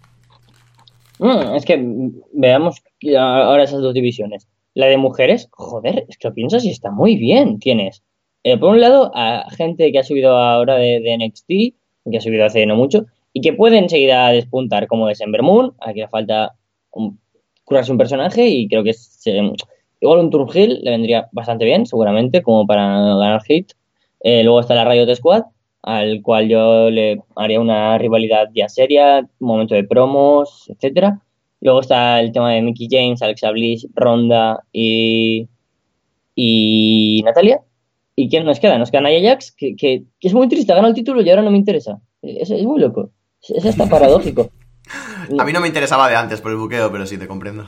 Mm, es que veamos ahora esas dos divisiones. La de mujeres, joder, es que lo piensas y está muy bien. Tienes Eh, por un lado, a gente que ha subido ahora de, de N X T, que ha subido hace no mucho, y que puede enseguida despuntar, como es Ember Moon, a que le falta un, curarse un personaje, y creo que es, eh, igual un Turgil le vendría bastante bien, seguramente, como para ganar hit. Eh, luego está la Riot Squad, al cual yo le haría una rivalidad ya seria, un momento de promos, etcétera. Luego está el tema de Mickie James, Alexa Bliss, Ronda y, y Natalia. ¿Y quién nos queda? Nos queda Nia Jax, que, que, que es muy triste, ha ganado el título y ahora no me interesa. Es, es muy loco. Es, es hasta paradójico. A mí no me interesaba de antes por el buqueo, pero sí, te comprendo.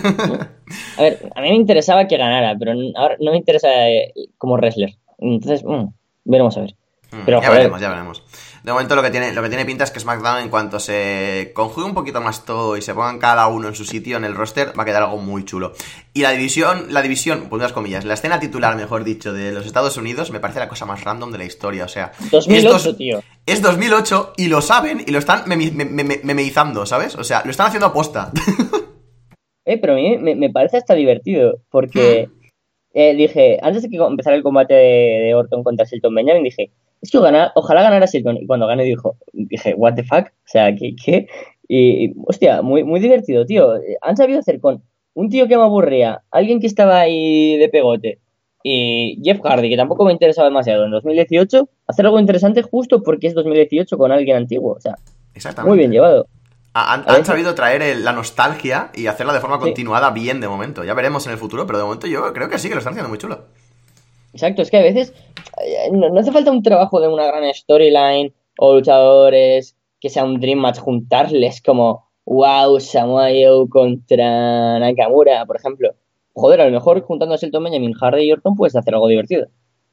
A ver, a mí me interesaba que ganara, pero ahora no me interesa como wrestler. Entonces, mmm, veremos a ver. Pero, ya joder, veremos, ya veremos. De momento lo que tiene lo que tiene pinta es que SmackDown, en cuanto se conjugue un poquito más todo y se pongan cada uno en su sitio en el roster, va a quedar algo muy chulo. Y la división, la división, por unas comillas, la escena titular, mejor dicho, de los Estados Unidos, me parece la cosa más random de la historia. O sea, dos mil ocho, es dos, tío. Es dos mil ocho y lo saben y lo están meme, meme, meme, memeizando, ¿sabes? O sea, lo están haciendo aposta. Eh, pero a mí me, me parece hasta divertido, porque eh, dije, antes de que empezara el combate de, de Orton contra Shelton Benjamin, dije, es que ganar, ojalá ganara Shelton. Y cuando gané dijo, dije, what the fuck, o sea, ¿qué? qué? Y, y, hostia, muy, muy divertido, tío. Han sabido hacer con un tío que me aburría, alguien que estaba ahí de pegote, y Jeff Hardy, que tampoco me interesaba demasiado en dos mil dieciocho, hacer algo interesante justo porque es dos mil dieciocho con alguien antiguo, o sea, muy bien llevado. Han, han sabido traer el, la nostalgia y hacerla de forma continuada, sí. Bien de momento. Ya veremos en el futuro, pero de momento yo creo que sí, que lo están haciendo muy chulo. Exacto, es que a veces no, no hace falta un trabajo de una gran storyline o luchadores que sea un dream match, juntarles como wow, Samoa Joe contra Nakamura, por ejemplo. Joder, a lo mejor juntando a Shelton Benjamin, Hardy y Orton puedes hacer algo divertido.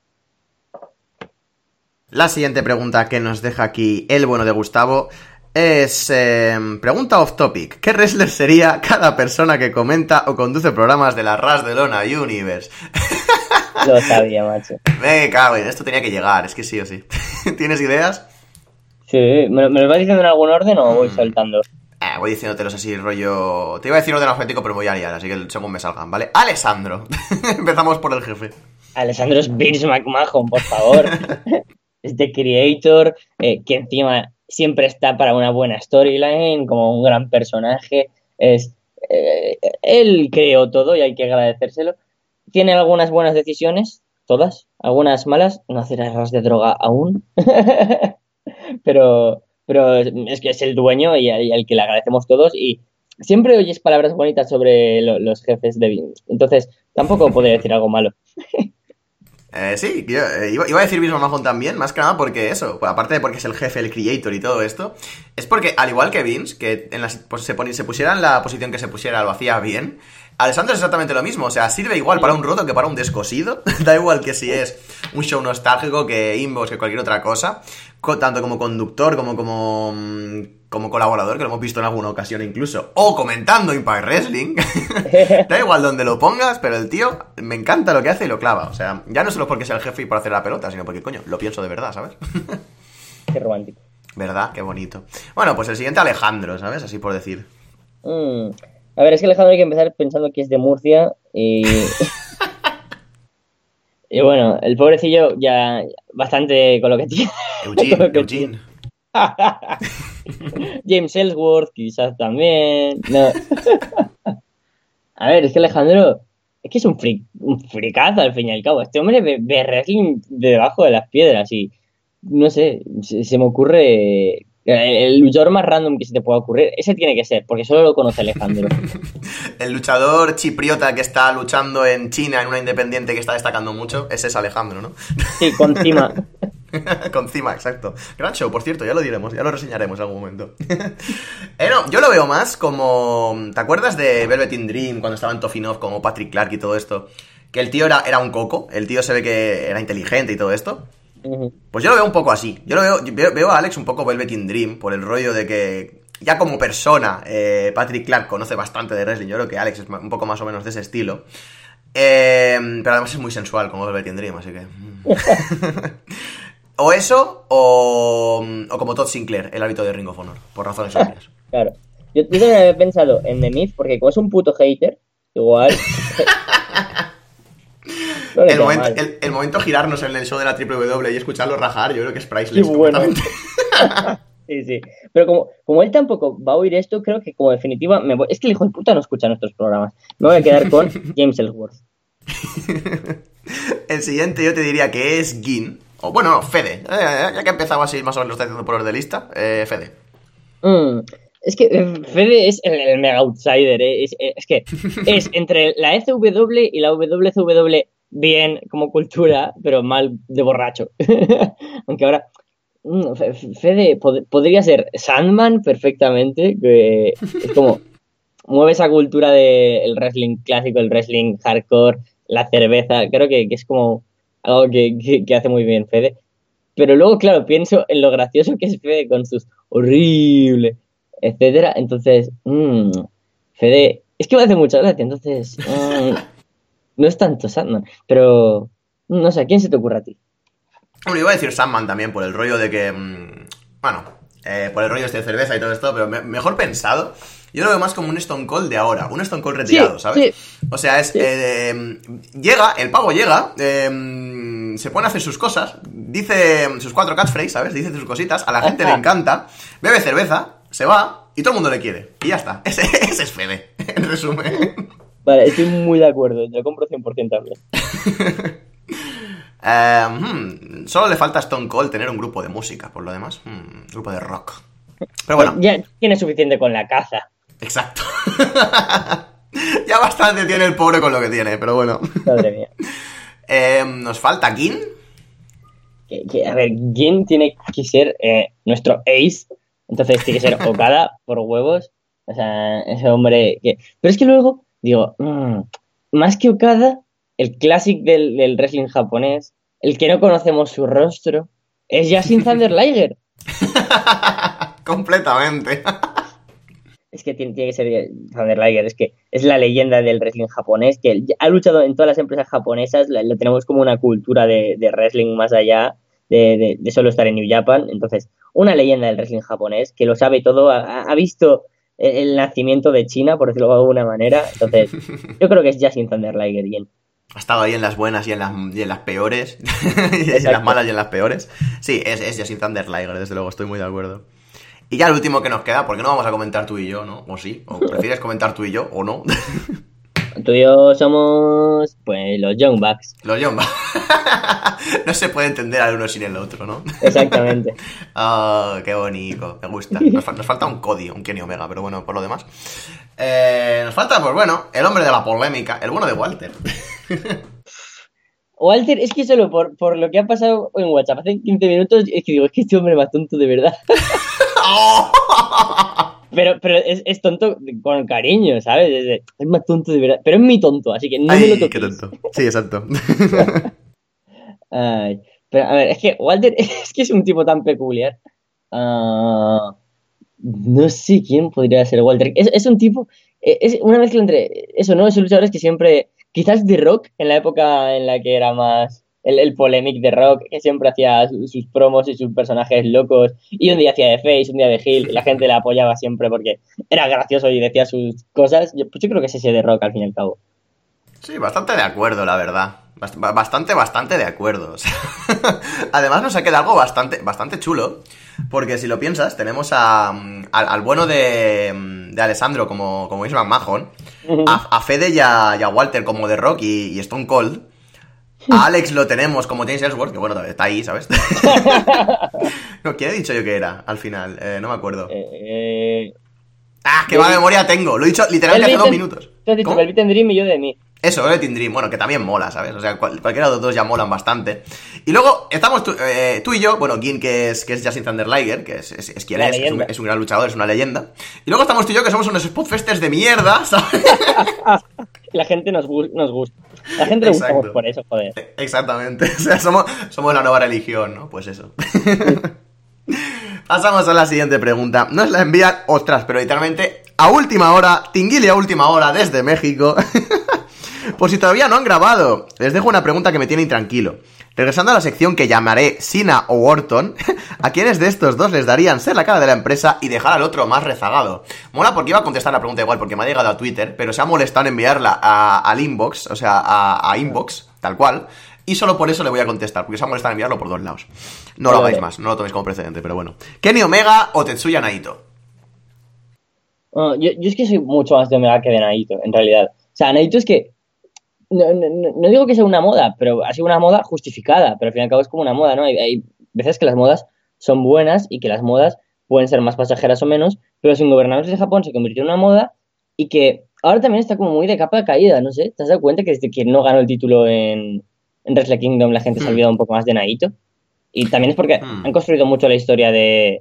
La siguiente pregunta que nos deja aquí el bueno de Gustavo es eh, pregunta off topic. ¿Qué wrestler sería cada persona que comenta o conduce programas de la Ras de Lona Universe? Lo sabía, macho. Me cago en esto, tenía que llegar, es que sí o sí. ¿Tienes ideas? Sí, ¿me, lo- me lo vas diciendo en algún orden o voy saltando? Eh, voy diciéndotelos así, rollo... Te iba a decir orden alfabético, pero voy a liar, así que según me salgan, ¿vale? Alessandro. Empezamos por el jefe. Alessandro Spitz McMahon, por favor. Es The Creator, eh, que encima siempre está para una buena storyline, como un gran personaje. Es, eh, él creó todo y hay que agradecérselo. Tiene algunas buenas decisiones, todas, algunas malas. No hacer arras de droga aún. pero, pero es que es el dueño y al, y al que le agradecemos todos. Y siempre oyes palabras bonitas sobre lo- los jefes de Vince. Entonces, tampoco podría decir algo malo. Eh, sí, yo, eh, iba, iba a decir Vince McMahon también, más que nada porque eso, pues, aparte de porque es el jefe, el creator y todo esto, es porque al igual que Vince, que en la, pues, se, poni- se pusiera en la posición que se pusiera, lo hacía bien, Alessandro es exactamente lo mismo, o sea, sirve igual para un roto que para un descosido, da igual que si es un show nostálgico, que Inbox, que cualquier otra cosa, co- tanto como conductor como como, mm, como colaborador, que lo hemos visto en alguna ocasión incluso, o comentando Impact Wrestling, da igual donde lo pongas, pero el tío me encanta lo que hace y lo clava, o sea, ya no solo porque sea el jefe y por hacer la pelota, sino porque, coño, lo pienso de verdad, ¿sabes? Qué romántico. ¿Verdad? Qué bonito. Bueno, pues el siguiente Alejandro, ¿sabes? Así por decir. Mm. A ver, es que Alejandro hay que empezar pensando que es de Murcia y... y bueno, el pobrecillo ya bastante con lo que tiene. con Eugene, lo que tiene. Eugene. James Ellsworth quizás también. No. A ver, es que Alejandro es que es un, fric, un fricazo al fin y al cabo. Este hombre ve, ve wrestling de debajo de las piedras y no sé, se, se me ocurre el, el luchador más random que se te pueda ocurrir. Ese tiene que ser, porque solo lo conoce Alejandro. El luchador chipriota que está luchando en China en una independiente que está destacando mucho, ese es Alejandro, ¿no? Sí, con Cima. Con Cima, exacto. Gran show, por cierto, ya lo diremos, ya lo reseñaremos en algún momento. eh, no, yo lo veo más como... ¿Te acuerdas de Velvet in Dream cuando estaba en Tofinov como Patrick Clark y todo esto? Que el tío era, era un coco, el tío se ve que era inteligente y todo esto. Ujú. Pues yo lo veo un poco así. Yo lo veo, veo, veo a Alex un poco Velvet in Dream por el rollo de que ya como persona eh, Patrick Clark conoce bastante de wrestling. Yo creo que Alex es un poco más o menos de ese estilo. Eh, pero además es muy sensual como Velvet in Dream, así que... o eso, o, o como Todd Sinclair, el hábito de Ring of Honor, por razones obvias. Claro. Yo, yo también había pensado en The Miz, porque como es un puto hater, igual. no le El queda momento, mal. el, el momento girarnos en el show de la Triple W y escucharlo rajar, yo creo que es Qué priceless bueno. completamente. Sí, sí. Pero como, como él tampoco va a oír esto, creo que como definitiva me voy... Es que el hijo de puta no escucha nuestros programas. Me voy a quedar con James Ellsworth. El siguiente yo te diría que es Gin. O bueno, no, Fede. Eh, ya que empezaba así, más o menos lo está haciendo por orden de lista. Eh, Fede. Mm, es que eh, Fede es el, el mega outsider. eh. Es, es que es entre la E C W y la W C W bien como cultura, pero mal de borracho. Aunque ahora... mm, Fe- Fede pod- podría ser Sandman perfectamente, que es como mueve esa cultura del wrestling clásico, el wrestling hardcore, la cerveza, creo que, que es como algo que, que- que hace muy bien Fede. Pero luego, claro, pienso en lo gracioso que es Fede con sus horrible, etcétera. Entonces, mm, Fede, es que me hace mucha gracia, entonces mm, no es tanto Sandman, pero no sé, ¿a quién se te ocurre a ti? Bueno, iba a decir Sandman también por el rollo de que... mmm, bueno, eh, por el rollo este de cerveza y todo esto, pero me- mejor pensado... Yo lo veo más como un Stone Cold de ahora, un Stone Cold retirado, Sí, ¿sabes? sí. O sea, es... Sí. eh, eh, llega, el pavo llega, eh, se pone a hacer sus cosas, dice sus cuatro catchphrases, ¿sabes? Dice sus cositas, a la gente le encanta, bebe cerveza, se va y todo el mundo le quiere. Y ya está. Ese, ese es Fede, en resumen. Vale, estoy muy de acuerdo, te lo compro cien por ciento también. Eh, hmm, solo le falta a Stone Cold tener un grupo de música, por lo demás. Hmm, grupo de rock. Pero bueno, Ya tiene suficiente con la caza. exacto. Ya bastante tiene el pobre con lo que tiene, pero bueno. Madre mía. Eh, nos falta Gin. Que, que, a ver, Gin tiene que ser eh, nuestro ace. Entonces tiene que ser Okada por huevos. O sea, ese hombre que... Pero es que luego, digo, mm, más que Okada, el clásico del, del wrestling japonés, el que no conocemos su rostro, es Jushin Thunder Liger. Completamente. Es que tiene, tiene que ser Thunder Liger, es que es la leyenda del wrestling japonés, que ha luchado en todas las empresas japonesas, lo tenemos como una cultura de, de wrestling más allá, de, de, de solo estar en New Japan. Entonces, una leyenda del wrestling japonés que lo sabe todo, ha, ha visto el nacimiento de China, por decirlo de alguna manera. Entonces, yo creo que es Jushin Thunder Liger. Bien. Ha estado ahí en las buenas y en las, y en las peores, y en las malas y en las peores. Sí, es, es Jushin Thunder Liger, desde luego, estoy muy de acuerdo. Y ya el último que nos queda, porque no vamos a comentar tú y yo, ¿no? O sí, o prefieres comentar tú y yo, o no. Tú y yo somos, pues, los Young Bucks. Los Young Bucks. No se puede entender al uno sin el otro, ¿no? Exactamente. Oh, qué bonito, me gusta. Nos, fa- nos falta un Cody, un Kenny Omega, pero bueno, por lo demás. Eh, nos falta, pues bueno, el hombre de la polémica, el bueno de Walter. Walter, es que solo por, por lo que ha pasado en WhatsApp hace quince minutos, es que digo, es que este hombre es más tonto de verdad. Oh. Pero, pero es, es tonto con cariño, ¿sabes? Es, es más tonto de verdad. Pero es mi tonto, así que no Ay, me lo toques. qué tonto. Sí, exacto. Ay, pero a ver, es que Walter es que es un tipo tan peculiar. Uh, no sé quién podría ser Walter. Es, es un tipo, es una mezcla entre eso, ¿no? Esos luchadores que siempre, quizás The Rock, en la época en la que era más el, el polémic de Rock, que siempre hacía sus, sus promos y sus personajes locos, y un día hacía de face, un día de heel, y la gente le apoyaba siempre porque era gracioso y decía sus cosas. Yo, pues yo creo que es ese de Rock, al fin y al cabo. Sí, bastante de acuerdo, la verdad. Bastante, bastante de acuerdo. O sea, además nos ha quedado algo bastante, bastante chulo. Porque si lo piensas, tenemos a, al, al bueno de, de Alessandro como, como Vince McMahon, a, a Fede y a, y a Walter como The Rock y, y Stone Cold. A Alex lo tenemos como James Ellsworth, que bueno, está ahí, ¿sabes? No, ¿quién he dicho yo que era al final? Eh, no me acuerdo. Eh, ah, qué mala memoria tengo. Lo he dicho literalmente hace dos minutos. Tú has dicho Velvet Dream y yo de mí. Eso, Velvet Dream, bueno, que también mola, ¿sabes? O sea, cual, cualquiera de los dos ya molan bastante. Y luego estamos tú, eh, tú y yo, bueno, Gin, que es, que es Jushin Thunder Liger, que es, es, es quien es, es un, es un gran luchador, es una leyenda. Y luego estamos tú y yo, que somos unos spotfesters de mierda, ¿sabes? La gente nos, nos gusta. La gente le gustamos por eso, joder. Exactamente, o sea, somos, somos la nueva religión, ¿no? Pues eso. Pasamos a la siguiente pregunta. Nos la envían, ostras, pero literalmente a última hora, Tinguili a última hora desde México. Por si todavía no han grabado, les dejo una pregunta que me tiene intranquilo. Regresando a la sección que llamaré Cena o Orton, ¿a quiénes de estos dos les darían ser la cara de la empresa y dejar al otro más rezagado? Mola porque iba a contestar la pregunta igual porque me ha llegado a Twitter, pero se ha molestado en enviarla a, al inbox, o sea, a, a inbox, tal cual, y solo por eso le voy a contestar, porque se ha molestado en enviarlo por dos lados. No lo hagáis más, no lo toméis como precedente, pero bueno. ¿Kenny Omega o Tetsuya Naito? Oh, yo, yo es que soy mucho más de Omega que de Naito, en realidad. O sea, Naito es que No, no, no digo que sea una moda, pero ha sido una moda justificada, pero al fin y al cabo es como una moda, ¿no? Hay, hay veces que las modas son buenas y que las modas pueden ser más pasajeras o menos, pero los Ingobernables de Japón se convirtió en una moda y que ahora también está como muy de capa caída, no sé, ¿te has dado cuenta que desde que no ganó el título en, en Wrestle Kingdom la gente se ha olvidado un poco más de Naito? Y también es porque Hmm. han construido mucho la historia de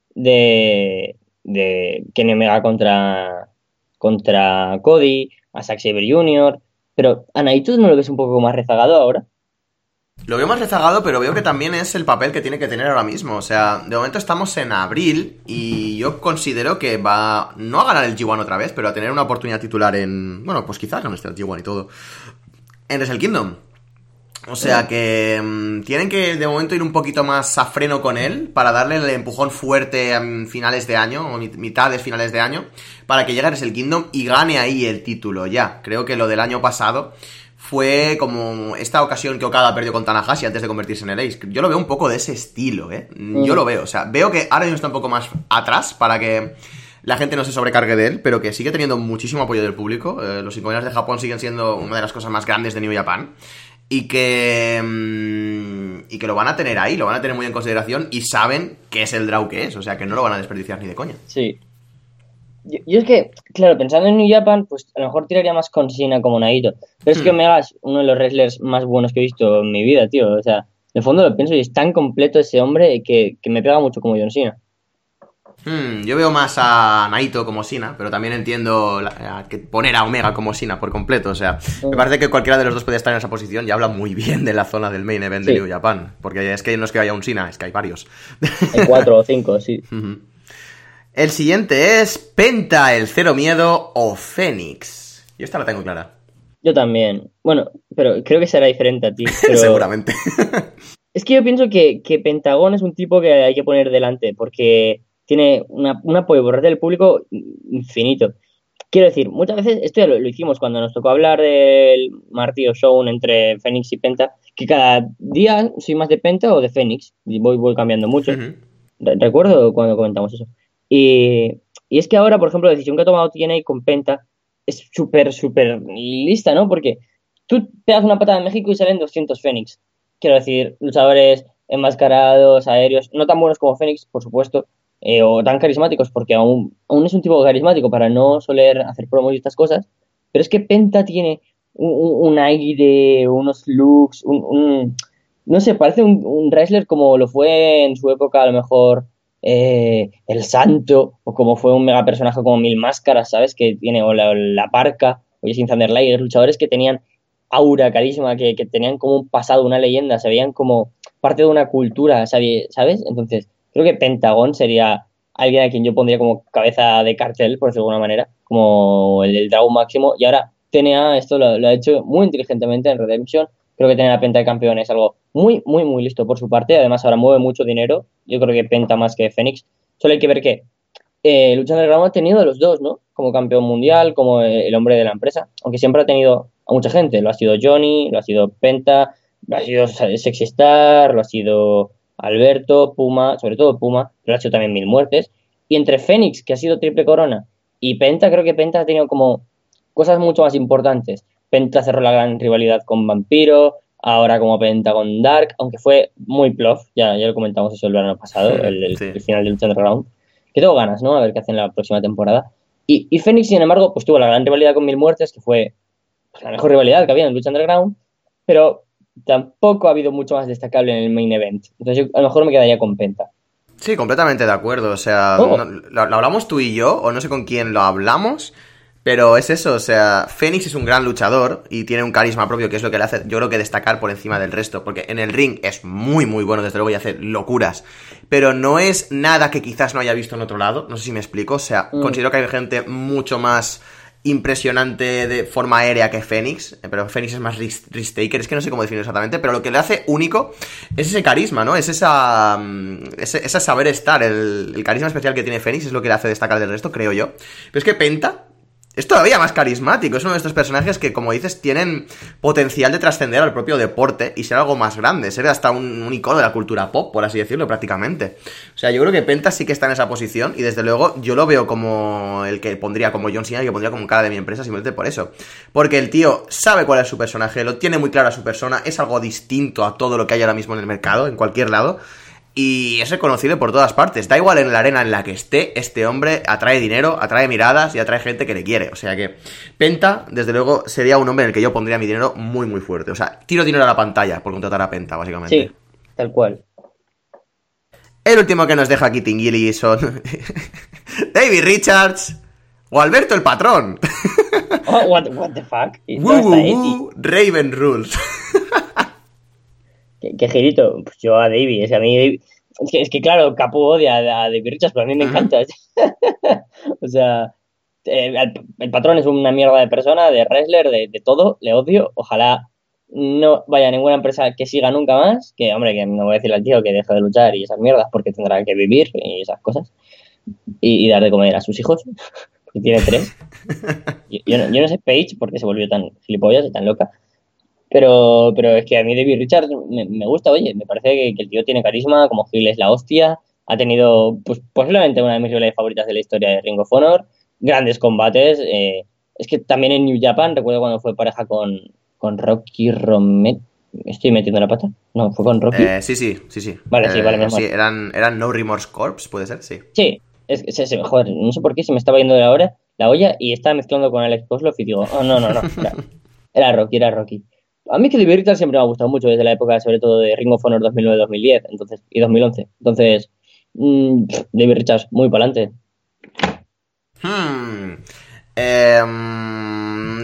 de, de Kenny Omega contra contra Cody, a Zack Sabre junior, pero a Naito no lo ves un poco más rezagado ahora. Lo veo más rezagado, pero veo que también es el papel que tiene que tener ahora mismo. O sea, de momento estamos en abril y yo considero que va no a ganar el G uno otra vez, pero a tener una oportunidad titular en... Bueno, pues quizás gane el G uno y todo. En Wrestle Kingdom. O sea que mmm, tienen que de momento ir un poquito más a freno con él para darle el empujón fuerte a finales de año, o mitades finales de año, para que llegue a Wrestle Kingdom y gane ahí el título ya. Creo que lo del año pasado fue como esta ocasión que Okada perdió con Tanahashi antes de convertirse en el Ace. Yo lo veo un poco de ese estilo, ¿eh? Mm. Yo lo veo, o sea, veo que ahora mismo está un poco más atrás para que la gente no se sobrecargue de él, pero que sigue teniendo muchísimo apoyo del público. Eh, los inconvenientes de Japón siguen siendo una de las cosas más grandes de New Japan. Y que mmm, y que lo van a tener ahí, lo van a tener muy en consideración y saben que es el draw que es, o sea que no lo van a desperdiciar ni de coña. Sí. Yo, yo es que, claro, pensando en New Japan, pues a lo mejor tiraría más con Cena como Naito. Pero es hmm. que Omega es uno de los wrestlers más buenos que he visto en mi vida, tío. O sea, en el fondo lo pienso y es tan completo ese hombre que, que me pega mucho como John Cena. Hmm, yo veo más a Naito como Cena, pero también entiendo la, a, que poner a Omega como Cena por completo. O sea, me parece que cualquiera de los dos puede estar en esa posición y habla muy bien de la zona del main event sí. de New Japan. Porque es que no es que haya un Cena, es que hay varios. Hay cuatro o cinco, sí. Uh-huh. El siguiente es Penta, el Cero Miedo o Fénix. Yo esta la tengo clara. Yo también. Bueno, pero creo que será diferente a ti. Pero... Seguramente. Es que yo pienso que, que Pentagón es un tipo que hay que poner delante, porque tiene una, un apoyo por parte del público infinito. Quiero decir, muchas veces, esto ya lo, lo hicimos cuando nos tocó hablar del martillo show entre Fénix y Penta, que cada día soy más de Penta o de Fénix, y voy, voy cambiando mucho. Ujú. Re- Recuerdo cuando comentamos eso. Y, y es que ahora, por ejemplo, la decisión que ha tomado T N A con Penta es súper, súper lista, ¿no? Porque tú te das una patada en México y salen doscientos Fénix. Quiero decir, luchadores enmascarados, aéreos, no tan buenos como Fénix, por supuesto, eh, o tan carismáticos, porque aún, aún es un tipo carismático para no soler hacer promos y estas cosas. Pero es que Penta tiene un, un- un aire, unos looks, un, un- no sé, parece un, un wrestler como lo fue en su época, a lo mejor, eh, El Santo, o como fue un mega personaje como Mil Máscaras, ¿sabes? Que tiene, o la, la Parca, o Jason Thunder Liger, luchadores que tenían aura, carisma, que, que tenían como un pasado, una leyenda, se veían como parte de una cultura, ¿sabe- ¿sabes? Entonces, creo que Pentagón sería alguien a quien yo pondría como cabeza de cartel, por decirlo de alguna manera, como el del Dragon Máximo, y ahora T N A esto lo, lo ha hecho muy inteligentemente en Redemption. Creo que tener a Penta de campeón es algo muy, muy, muy listo por su parte. Además, ahora mueve mucho dinero. Yo creo que Penta más que Fénix. Solo hay que ver que eh, Lucha Underground ha tenido de los dos, ¿no? Como campeón mundial, como eh, el hombre de la empresa. Aunque siempre ha tenido a mucha gente. Lo ha sido Johnny, lo ha sido Penta, lo ha sido Sexy Star, lo ha sido Alberto, Puma, sobre todo Puma, pero lo ha sido también Mil Muertes. Y entre Fénix, que ha sido triple corona, y Penta, creo que Penta ha tenido como cosas mucho más importantes. Penta cerró la gran rivalidad con Vampiro, ahora como Penta con Dark, aunque fue muy plof, ya, ya lo comentamos eso el verano pasado, el, el, Sí. el final de Lucha Underground, que tengo ganas, ¿no? A ver qué hacen la próxima temporada. Y, y Fénix, sin embargo, pues tuvo la gran rivalidad con Mil Muertes, que fue pues, la mejor rivalidad que había en Lucha Underground, pero tampoco ha habido mucho más destacable en el main event. Entonces yo a lo mejor me quedaría con Penta. Sí, completamente de acuerdo. O sea, Oh, no- lo, lo hablamos tú y yo, o no sé con quién lo hablamos, pero es eso. O sea, Fénix es un gran luchador y tiene un carisma propio, que es lo que le hace, yo creo que destacar por encima del resto. Porque en el ring es muy, muy bueno, desde luego, y hace locuras. Pero no es nada que quizás no haya visto en otro lado. No sé si me explico. O sea, mm, considero que hay gente mucho más impresionante de forma aérea que Fénix, pero Fénix es más risk, risk taker, es que no sé cómo definirlo exactamente, pero lo que le hace único es ese carisma, ¿no? Es esa mm, ese, ese saber estar, el, el carisma especial que tiene Fénix es lo que le hace destacar del resto, creo yo. Pero es que Penta es todavía más carismático, es uno de estos personajes que, como dices, tienen potencial de trascender al propio deporte y ser algo más grande, ser hasta un, un icono de la cultura pop, por así decirlo, prácticamente. O sea, yo creo que Penta sí que está en esa posición y desde luego yo lo veo como el que pondría como John Cena y que pondría como cara de mi empresa simplemente por eso. Porque el tío sabe cuál es su personaje, lo tiene muy claro a su persona, es algo distinto a todo lo que hay ahora mismo en el mercado, en cualquier lado. Y es reconocible por todas partes. Da igual en la arena en la que esté, este hombre atrae dinero, atrae miradas y atrae gente que le quiere. O sea que Penta, desde luego, sería un hombre en el que yo pondría mi dinero muy, muy fuerte. O sea, tiro dinero a la pantalla por contratar a Penta, básicamente. sí, tal cual. El último que nos deja aquí Tinguili son David Richards o Alberto el Patrón. Oh, what, what the fuck. Y Woo, no está woo, Eddie. woo, Raven Rules. ¿Qué, qué girito? Pues yo a Davey, es que a mí Davey- es que, es que claro, Capu odia a, a David Richards, pero a mí me Ujú. encanta. O sea, eh, el, el patrón es una mierda de persona, de wrestler, de, de todo, le odio. Ojalá no vaya a ninguna empresa que siga nunca más, que hombre, que no voy a decirle al tío que deje de luchar y esas mierdas porque tendrá que vivir y esas cosas. Y, y dar de comer a sus hijos, porque tiene tres. Yo, yo no, yo no sé Paige porque se volvió tan gilipollas y tan loca. Pero, pero es que a mí David Richards me, me gusta, oye, me parece que, que el tío tiene carisma, como Gil es la hostia, ha tenido pues, posiblemente una de mis rivales favoritas de la historia de Ring of Honor, grandes combates, eh, es que también en New Japan, recuerdo cuando fue pareja con, con Rocky Romero, ¿estoy metiendo la pata? No, fue con Rocky. Eh, sí, sí, sí, sí. Vale, sí, vale, Eh, menos sí, mal. eran, eran No Remorse Corps, puede ser, sí. Sí, es que, se, se- joder, no sé por qué se me estaba yendo de la hora la olla y estaba mezclando con Alex Koslov y digo, oh, no, no, no, era, era Rocky, era Rocky. A mí que David Richards siempre me ha gustado mucho desde la época, sobre todo de Ring of Honor dos mil nueve dos mil diez entonces, y dos mil once. Entonces, mmm, David Richards, muy para adelante. Hmm. Eh, mm,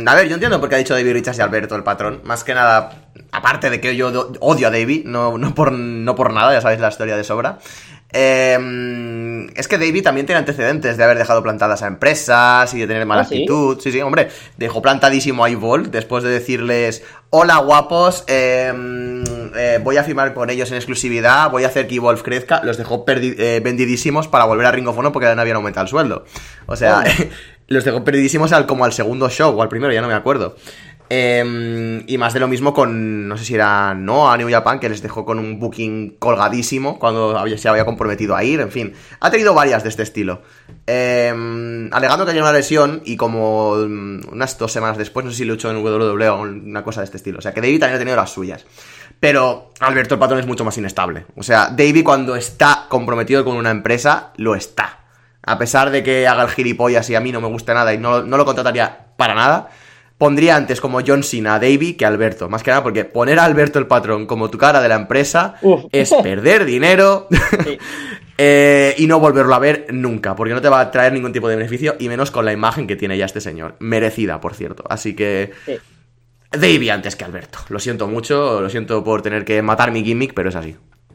a ver, yo entiendo por qué ha dicho Davey Richards y Alberto el patrón. Más que nada, aparte de que yo do- odio a Davey, no, no, por, no por nada, ya sabéis la historia de sobra. Eh, es que Davey también tiene antecedentes de haber dejado plantadas a empresas y de tener mala ¿Ah, sí? actitud. Sí, sí, hombre, dejó plantadísimo a Evolve después de decirles: hola guapos, eh, eh, voy a firmar con ellos en exclusividad, voy a hacer que Evolve crezca. Los dejó perdi- eh, vendidísimos para volver a Ring of Honor porque no habían aumentado el sueldo. O sea, Oh. los dejó perdidísimos al, como al segundo show o al primero, ya no me acuerdo. Eh, y más de lo mismo con, no sé si era Noah, New Japan, que les dejó con un booking colgadísimo cuando había, se había comprometido a ir, en fin. Ha tenido varias de este estilo. Eh, alegando que tenía una lesión y como unas dos semanas después, no sé si luchó en W W E o una cosa de este estilo. O sea, que Davey también ha tenido las suyas. Pero Alberto el Patrón es mucho más inestable. O sea, Davey cuando está comprometido con una empresa, lo está. A pesar de que haga el gilipollas y a mí no me gusta nada y no, no lo contrataría para nada, pondría antes como John Cena a Davey que a Alberto. Más que nada porque poner a Alberto el Patrón como tu cara de la empresa Uf. es perder dinero Sí. eh, y no volverlo a ver nunca. Porque no te va a traer ningún tipo de beneficio y menos con la imagen que tiene ya este señor. Merecida, por cierto. Así que... Sí. Davey antes que Alberto. Lo siento mucho, lo siento por tener que matar mi gimmick, pero es así.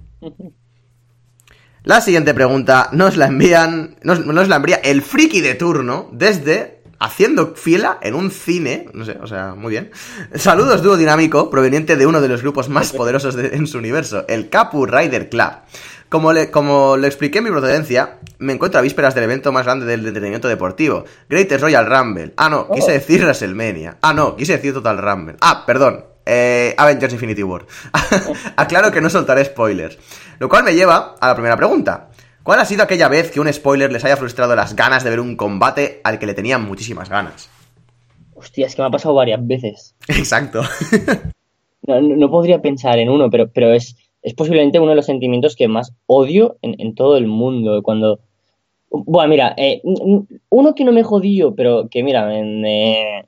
La siguiente pregunta nos la envían, nos, nos la envía el friki de turno desde haciendo fila en un cine, no sé, o sea, muy bien. Saludos, dúo dinámico, proveniente de uno de los grupos más poderosos de, en su universo, el Kapu Rider Club. Como le, como le expliqué en mi procedencia, me encuentro a vísperas del evento más grande del entretenimiento deportivo, Greatest Royal Rumble. Ah, no, quise decir WrestleMania. Ah, no, quise decir Total Rumble. Ah, perdón. Eh, Avengers Infinity War. Aclaro que no soltaré spoilers. Lo cual me lleva a la primera pregunta. ¿Cuál ha sido aquella vez que un spoiler les haya frustrado las ganas de ver un combate al que le tenían muchísimas ganas? Hostia, es que me ha pasado varias veces. Exacto. No, no, no podría pensar en uno, pero, pero es, es posiblemente uno de los sentimientos que más odio en, en todo el mundo. Cuando. Bueno, mira, eh, uno que no me jodió, pero que mira, me,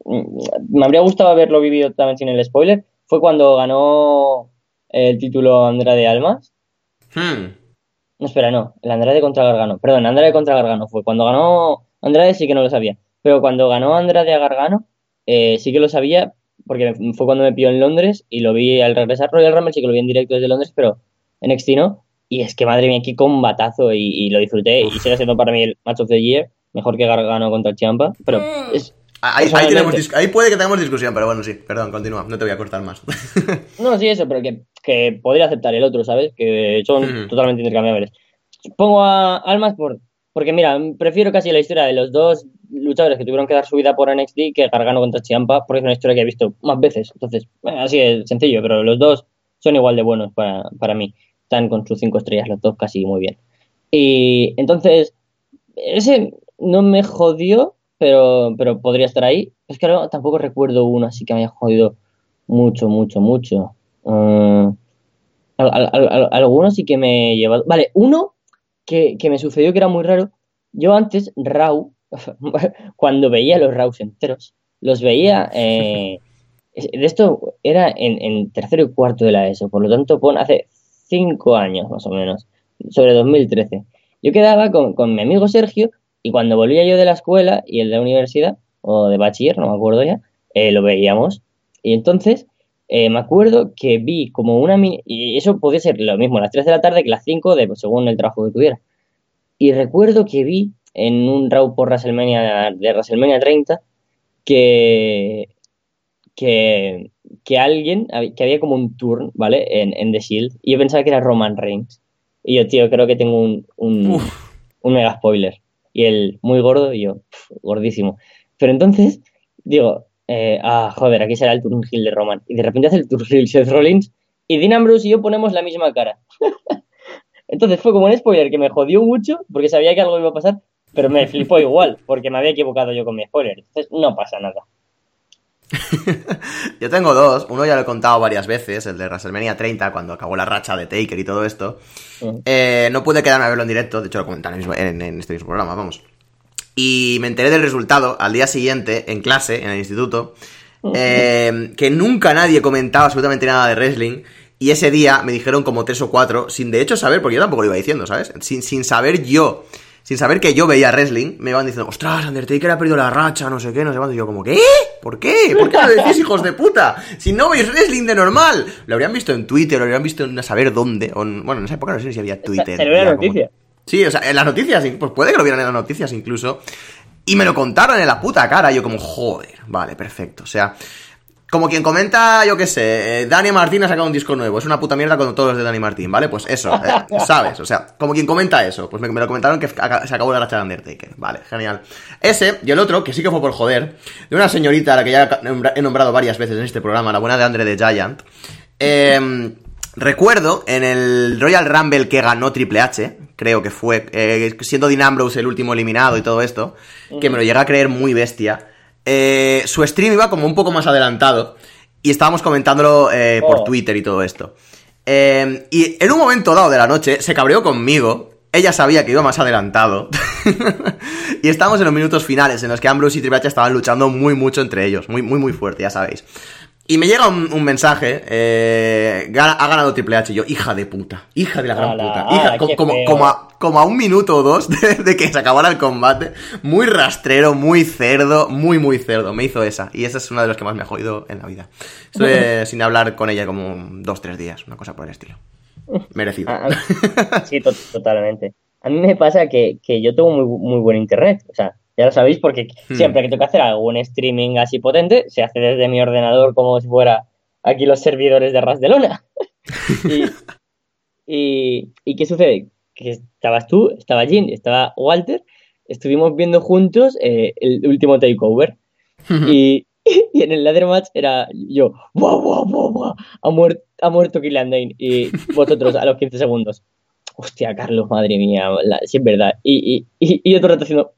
me habría gustado haberlo vivido también sin el spoiler, fue cuando ganó el título Andrade Almas. Hmm. No, espera, no, el Andrade contra Gargano. Perdón, Andrade contra Gargano fue. Cuando ganó Andrade sí que no lo sabía. Pero cuando ganó Andrade a Gargano, eh, sí que lo sabía, porque fue cuando me pilló en Londres y lo vi al regresar Royal Rumble, sí que lo vi en directo desde Londres, pero en N X T no. Y es que, madre mía, qué combatazo y, y lo disfruté. Uf. Y sigue siendo para mí el Match of the Year, mejor que Gargano contra el Ciampa. Pero es, Ahí, ahí, personalmente- tenemos dis- ahí puede que tengamos discusión, pero bueno, sí. Perdón, continúa. No te voy a cortar más. No, sí, eso, pero que, que podría aceptar el otro, ¿sabes? Que son Ujú. totalmente intercambiables. Pongo a Almas por, porque, mira, prefiero casi la historia de los dos luchadores que tuvieron que dar su vida por N X T que Gargano contra Ciampa, porque es una historia que he visto más veces. Entonces, bueno, así es sencillo, pero los dos son igual de buenos para, para mí. Están con sus cinco estrellas los dos casi muy bien. Y entonces, ese no me jodió, pero, pero podría estar ahí. Es que ahora tampoco recuerdo uno así que me haya jodido mucho, mucho, mucho. Uh, al, al, al, algunos sí que me he llevado. Vale, uno que, que me sucedió que era muy raro. Yo antes, Raw, cuando veía los Raws enteros, los veía. Eh, de esto era en, en tercero y cuarto de la ESO, por lo tanto, pon hace cinco años más o menos, sobre dos mil trece. Yo quedaba con, con mi amigo Sergio y cuando volvía yo de la escuela y el de la universidad, o de bachiller, no me acuerdo ya, eh, lo veíamos. Y entonces. Eh, me acuerdo que vi como una mini... Y eso podía ser lo mismo a las tres de la tarde que las cinco, de, pues, según el trabajo que tuviera. Y recuerdo que vi en un Raw por WrestleMania, de WrestleMania treinta, que, que, que alguien, que había como un turn, ¿vale? En, en The Shield. Y yo pensaba que era Roman Reigns. Y yo, tío, creo que tengo un, un, un mega spoiler. Y él, muy gordo, y yo, pff, gordísimo. Pero entonces, digo... Eh, ah, joder, aquí será el turn heel de Roman. Y de repente hace el turn heel Seth Rollins y Dean Ambrose y yo ponemos la misma cara. Entonces fue como un spoiler que me jodió mucho porque sabía que algo iba a pasar, pero me flipó igual porque me había equivocado yo con mi spoiler. Entonces no pasa nada. Yo tengo dos. Uno ya lo he contado varias veces, el de WrestleMania treinta, cuando acabó la racha de Taker y todo esto. Uh-huh. Eh, no pude quedarme a verlo en directo, de hecho lo comenté en, en, en este mismo programa, vamos. Y me enteré del resultado al día siguiente, en clase, en el instituto, eh, que nunca nadie comentaba absolutamente nada de wrestling, y ese día me dijeron como tres o cuatro, sin de hecho saber, porque yo tampoco lo iba diciendo, ¿sabes? Sin, sin saber yo, sin saber que yo veía wrestling, me iban diciendo, ostras, Undertaker ha perdido la racha, no sé qué, no sé cuánto, y yo como, ¿qué? ¿Por qué? ¿Por qué lo decís, hijos de puta? Si no veis wrestling de normal. Lo habrían visto en Twitter, lo habrían visto en a saber dónde. O en, bueno, en esa época no sé si había Twitter. Se ve la noticia. Como... Sí, o sea, en las noticias, pues puede que lo vieran en las noticias incluso. Y me lo contaron en la puta cara. Yo como, joder, vale, perfecto. O sea... Como quien comenta, yo qué sé, eh, Dani Martín ha sacado un disco nuevo, es una puta mierda con todos los de Dani Martín, ¿vale? Pues eso, eh, ¿sabes? O sea, como quien comenta eso, pues me, me lo comentaron que se acabó la racha de Undertaker, vale, genial. Ese y el otro, que sí que fue por joder, de una señorita a la que ya he nombrado varias veces en este programa, la buena de Andre the Giant, eh, recuerdo en el Royal Rumble que ganó Triple H, creo que fue, eh, siendo Dean Ambrose el último eliminado y todo esto, que me lo llegué a creer muy bestia. Eh, su stream iba como un poco más adelantado y estábamos comentándolo eh, por oh. Twitter y todo esto. Eh, y en un momento dado de la noche se cabreó conmigo. Ella sabía que iba más adelantado. Y estábamos en los minutos finales en los que Ambrose y Triple H estaban luchando muy mucho entre ellos. Muy, muy, muy fuerte, ya sabéis. Y me llega un, un mensaje, eh, ha ganado Triple H, y yo, hija de puta, hija de la gran Hola, puta, hija, hola, como, como, como, a, como a un minuto o dos de, de que se acabara el combate, muy rastrero, muy cerdo, muy, muy cerdo, me hizo esa, y esa es una de las que más me ha jodido en la vida. Estuve sin hablar con ella como dos, tres días, una cosa por el estilo. Merecido. Sí, to- totalmente. A mí me pasa que, que yo tengo muy, muy buen internet, o sea, ya lo sabéis porque hmm. siempre que tengo que hacer algún streaming así potente, se hace desde mi ordenador como si fuera aquí los servidores de Ras de Lona. y, y, ¿Y qué sucede? Que estabas tú, estaba Jin, estaba Walter, estuvimos viendo juntos eh, el último takeover. y, y en el ladder match era yo, ¡guau, guau, guau, guau! Ha, muer- ha muerto Killian Dane y vosotros a los quince segundos. Hostia, Carlos, madre mía, la, sí es verdad. Y, y, y, y otro rato haciendo...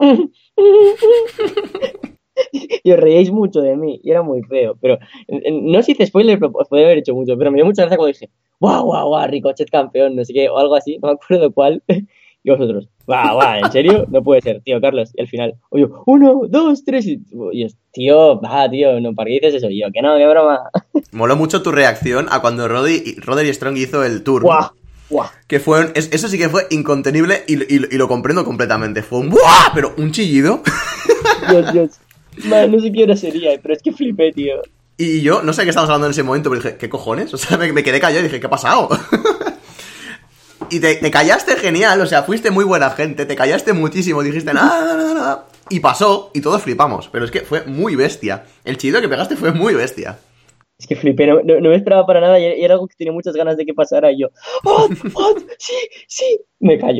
y os reíais mucho de mí, y era muy feo. Pero no sé si hice spoiler, pero os podría haber hecho mucho. Pero me dio mucha gracia cuando dije, guau, guau, guau, Ricochet campeón, no sé qué, o algo así, no me acuerdo cuál. Y vosotros, guau, guau, ¿en serio? No puede ser, tío, Carlos. Y al final, oye, uno, dos, tres, y, y yo, tío, va, tío, no, ¿para qué dices eso? Y yo, que no, qué broma. Moló mucho tu reacción a cuando Roddy, Roderick Strong hizo el tour. Guau. Buah. Que fue un, es, eso sí que fue incontenible y, y, y lo comprendo completamente. Fue un ¡buah! Pero un chillido. Dios, Dios. Man, no sé qué hora sería, pero es que flipé, tío. Y yo no sé qué estábamos hablando en ese momento, pero dije, ¿qué cojones? O sea, me, me quedé callado y dije, ¿qué ha pasado? Y te, te callaste genial, o sea, fuiste muy buena gente, te callaste muchísimo, dijiste nada, nada, nada. Y pasó, y todos flipamos. Pero es que fue muy bestia. El chillido que pegaste fue muy bestia. Es que flipé, no, no, no me esperaba para nada y era algo que tenía muchas ganas de que pasara y yo, ¡oh, oh, sí, sí! Me callo.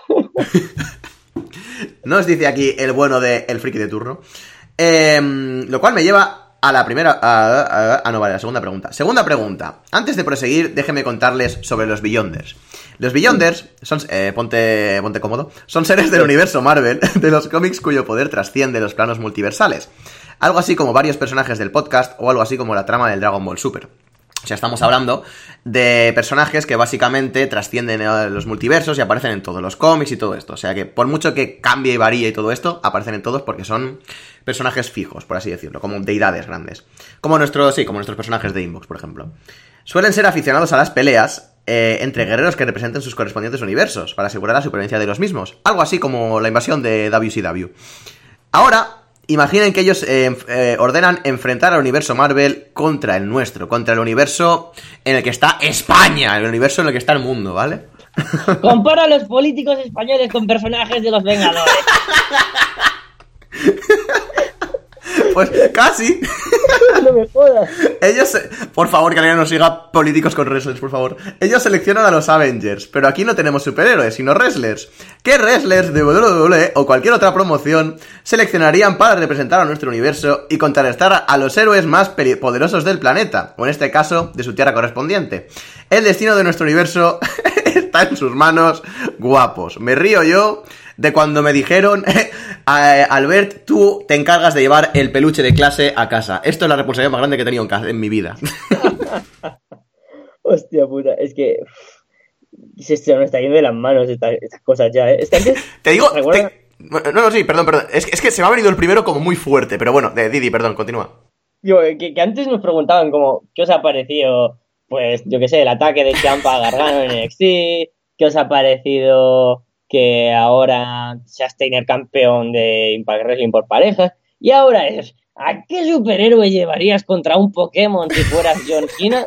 Nos dice aquí el bueno de el friki de turno. Eh, lo cual me lleva a la primera... A, a, a, no, vale, la segunda pregunta. Segunda pregunta. Antes de proseguir, déjenme contarles sobre los Beyonders. Los Beyonders son... Eh, ponte, ponte cómodo. Son seres del universo Marvel, de los cómics cuyo poder trasciende los planos multiversales. Algo así como varios personajes del podcast o algo así como la trama del Dragon Ball Super. O sea, estamos hablando de personajes que básicamente trascienden los multiversos y aparecen en todos los cómics y todo esto. O sea que por mucho que cambie y varíe y todo esto, aparecen en todos porque son personajes fijos, por así decirlo, como deidades grandes. Como nuestros, sí, como nuestros personajes de Inbox, por ejemplo. Suelen ser aficionados a las peleas eh, entre guerreros que representen sus correspondientes universos, para asegurar la supervivencia de los mismos. Algo así como la invasión de W C W. Ahora... imaginen que ellos eh, eh, ordenan enfrentar al universo Marvel contra el nuestro, contra el universo en el que está España, el universo en el que está el mundo, ¿vale? Compara a los políticos españoles con personajes de los Vengadores. Pues casi. No me jodas. Ellos, por favor, que alguien nos siga políticos con wrestlers, por favor. Ellos seleccionan a los Avengers, pero aquí no tenemos superhéroes, sino wrestlers. ¿Qué wrestlers de doble u doble u E o cualquier otra promoción seleccionarían para representar a nuestro universo y contrarrestar a los héroes más poderosos del planeta? O en este caso, de su tierra correspondiente. El destino de nuestro universo está en sus manos, guapos. Me río yo de cuando me dijeron, Albert, tú te encargas de llevar el peluche de clase a casa. Esto es la responsabilidad más grande que he tenido en, casa, en mi vida. Hostia puta, es que se, se nos está yendo de las manos estas, estas cosas ya, ¿eh? Es que antes, te digo, te... no, no, sí, perdón, perdón. Es, es que se me ha venido el primero como muy fuerte, pero bueno, de Didi, perdón, continúa. Yo, que, que antes nos preguntaban como, ¿qué os ha parecido, pues, yo qué sé, el ataque de Ciampa a Gargano en N X T? ¿Qué os ha parecido que ahora sea Steiner campeón de Impact Wrestling por parejas? Y ahora es ¿A qué superhéroe llevarías contra un Pokémon si fueras John Cena?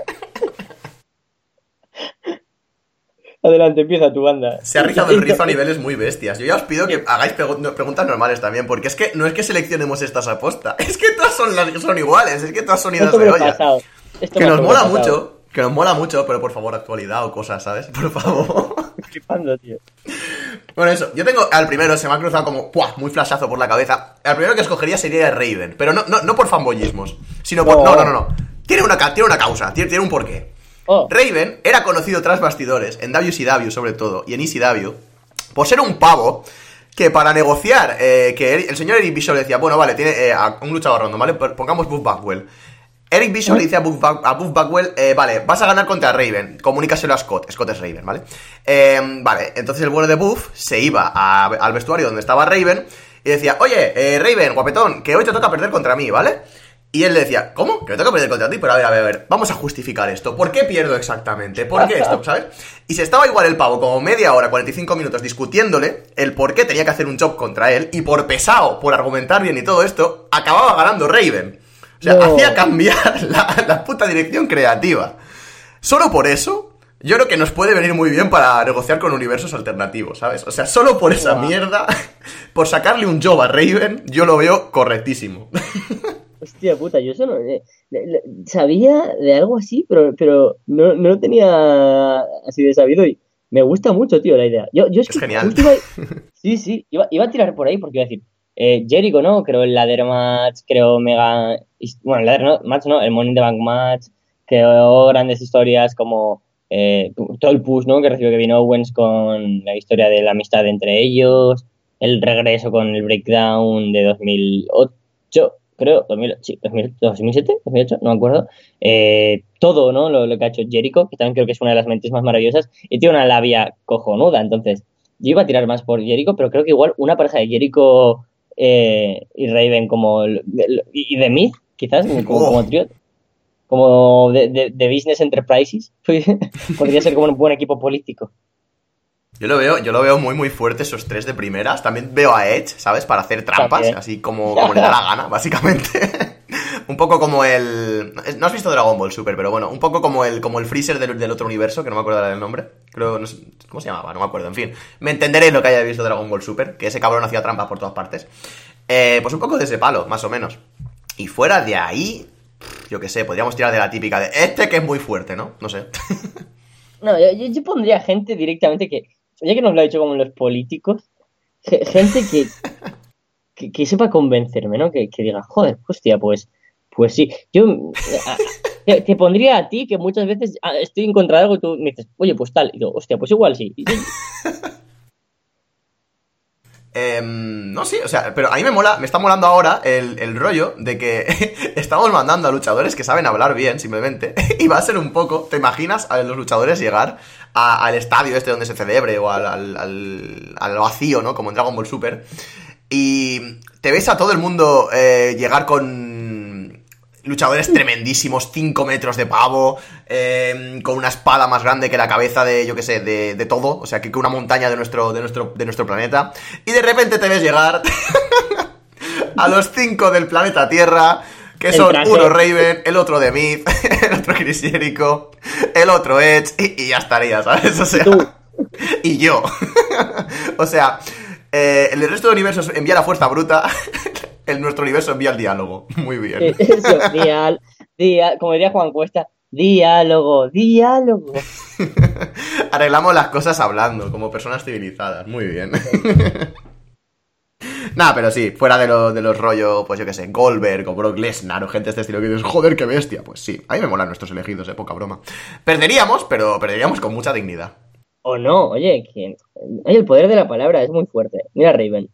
Adelante, empieza tu banda. Se ha rizado el rizo a niveles muy bestias. Yo ya os pido que hagáis pregu- preguntas normales también, porque es que no es que seleccionemos estas aposta, es que todas son, las, son iguales, es que todas son idas de olla. Esto que nos mola mucho, que nos mola mucho, pero por favor, actualidad o cosas, ¿sabes? Por favor. Flipando, tío. Bueno, eso, yo tengo al primero, se me ha cruzado como, ¡puah!, muy flashazo por la cabeza. El primero que escogería sería Raven, pero no, no, no por fanboyismos, sino por... No, no, no, no. Tiene una, tiene una causa, tiene, tiene un porqué. Oh. Raven era conocido tras bastidores, en W C W sobre todo, y en E C W, por ser un pavo que para negociar, eh, que el señor Eric Bischoff le decía, bueno, vale, tiene eh, a un luchador random, ¿vale? Pongamos Buff Bagwell. Eric Bischoff ¿Eh? le dice a Buff, Bag- a Buff Bagwell, eh, vale, vas a ganar contra Raven, comunícaselo a Scott, Scott es Raven, ¿vale? Eh, vale, entonces el bueno de Buff se iba a, al vestuario donde estaba Raven y decía, oye, eh, Raven, guapetón, que hoy te toca perder contra mí, ¿vale? Y él le decía, ¿cómo? ¿Que me toca perder contra ti? Pero a ver, a ver, a ver, vamos a justificar esto. ¿Por qué pierdo exactamente? ¿Por qué esto? ¿Sabes? Y se estaba igual el pavo como media hora, cuarenta y cinco minutos discutiéndole el por qué tenía que hacer un job contra él, y por pesado, por argumentar bien y todo esto, acababa ganando Raven. O sea, no. hacía cambiar la, la puta dirección creativa. Solo por eso, yo creo que nos puede venir muy bien para negociar con universos alternativos, ¿sabes? O sea, solo por esa wow. mierda, por sacarle un job a Raven, yo lo veo correctísimo. Hostia puta, yo eso no... Eh, sabía de algo así, pero, pero no, no lo tenía así de sabido y me gusta mucho, tío, la idea. Yo, yo es, es que genial. Iba, sí, sí, iba, iba a tirar por ahí porque iba a decir, eh, Jericho, ¿no? Creo el Ladder Match, creo Mega... Bueno, el Ladder Match, ¿no? El Money in the Bank Match, creo grandes historias como eh, todo el push, ¿no? Que recibió Kevin Owens con la historia de la amistad entre ellos, el regreso con el Breakdown de dos mil ocho... creo, dos mil, sí, dos mil, dos mil siete, dos mil ocho, no me acuerdo, eh, todo, ¿no? Lo, lo que ha hecho Jericho, que también creo que es una de las mentes más maravillosas, y tiene una labia cojonuda, entonces, yo iba a tirar más por Jericho, pero creo que igual una pareja de Jericho eh, y Raven como, y de Myth, quizás, como, oh. como trío, como de, de, de Business Enterprises, podría ser como un buen equipo político. Yo lo veo, yo lo veo muy muy fuerte esos tres de primeras. También veo a Edge, ¿sabes? Para hacer trampas, también. Así como, como le da la gana, básicamente. Un poco como el... No has visto Dragon Ball Super, pero bueno, un poco como el, como el Freezer del, del otro universo, que no me acuerdo del nombre. Creo, no sé, ¿cómo se llamaba? No me acuerdo, en fin. Me entenderéis lo que haya visto Dragon Ball Super, que ese cabrón hacía trampas por todas partes. Eh, pues un poco de ese palo, más o menos. Y fuera de ahí, yo qué sé, podríamos tirar de la típica de este que es muy fuerte, ¿no? No sé. No, yo, yo pondría gente directamente que... Ya que nos lo ha dicho como los políticos, gente que, que, que sepa convencerme, ¿no? Que, que diga, joder, hostia, pues, pues sí. Yo a, te, te pondría a ti que muchas veces estoy en contra de algo y tú me dices, oye, pues tal. Y digo, hostia, pues igual sí. Eh, no, sí, o sea, pero a mí me mola, me está molando ahora el, el rollo de que estamos mandando a luchadores que saben hablar bien, simplemente, y va a ser un poco, ¿te imaginas a los luchadores llegar a, al estadio este donde se celebre o al, al, al, al vacío, ¿no? Como en Dragon Ball Super, y te ves a todo el mundo eh, llegar con luchadores tremendísimos, cinco metros de pavo, eh, con una espada más grande que la cabeza de, yo qué sé, de, de todo, o sea, que, que una montaña de nuestro, de, nuestro, de nuestro planeta, y de repente te ves llegar a los cinco del planeta Tierra, que son uno Raven, el otro The Myth, el otro Chris Jericho, el otro Edge, y, y ya estaría, ¿sabes? O sea, y yo. O sea, eh, el resto de universos envía la fuerza bruta, el nuestro universo envía el diálogo. Muy bien. Eso, dial, dial, como diría Juan Cuesta, diálogo, diálogo. Arreglamos las cosas hablando, como personas civilizadas. Muy bien. Nada, pero sí, fuera de, lo, de los rollos, pues yo qué sé, Goldberg o Brock Lesnar o gente de este estilo que dices, joder, qué bestia. Pues sí, a mí me molan nuestros elegidos, eh, poca broma. Perderíamos, pero perderíamos con mucha dignidad. O no, oye, que, oye, el poder de la palabra es muy fuerte. Mira Raven.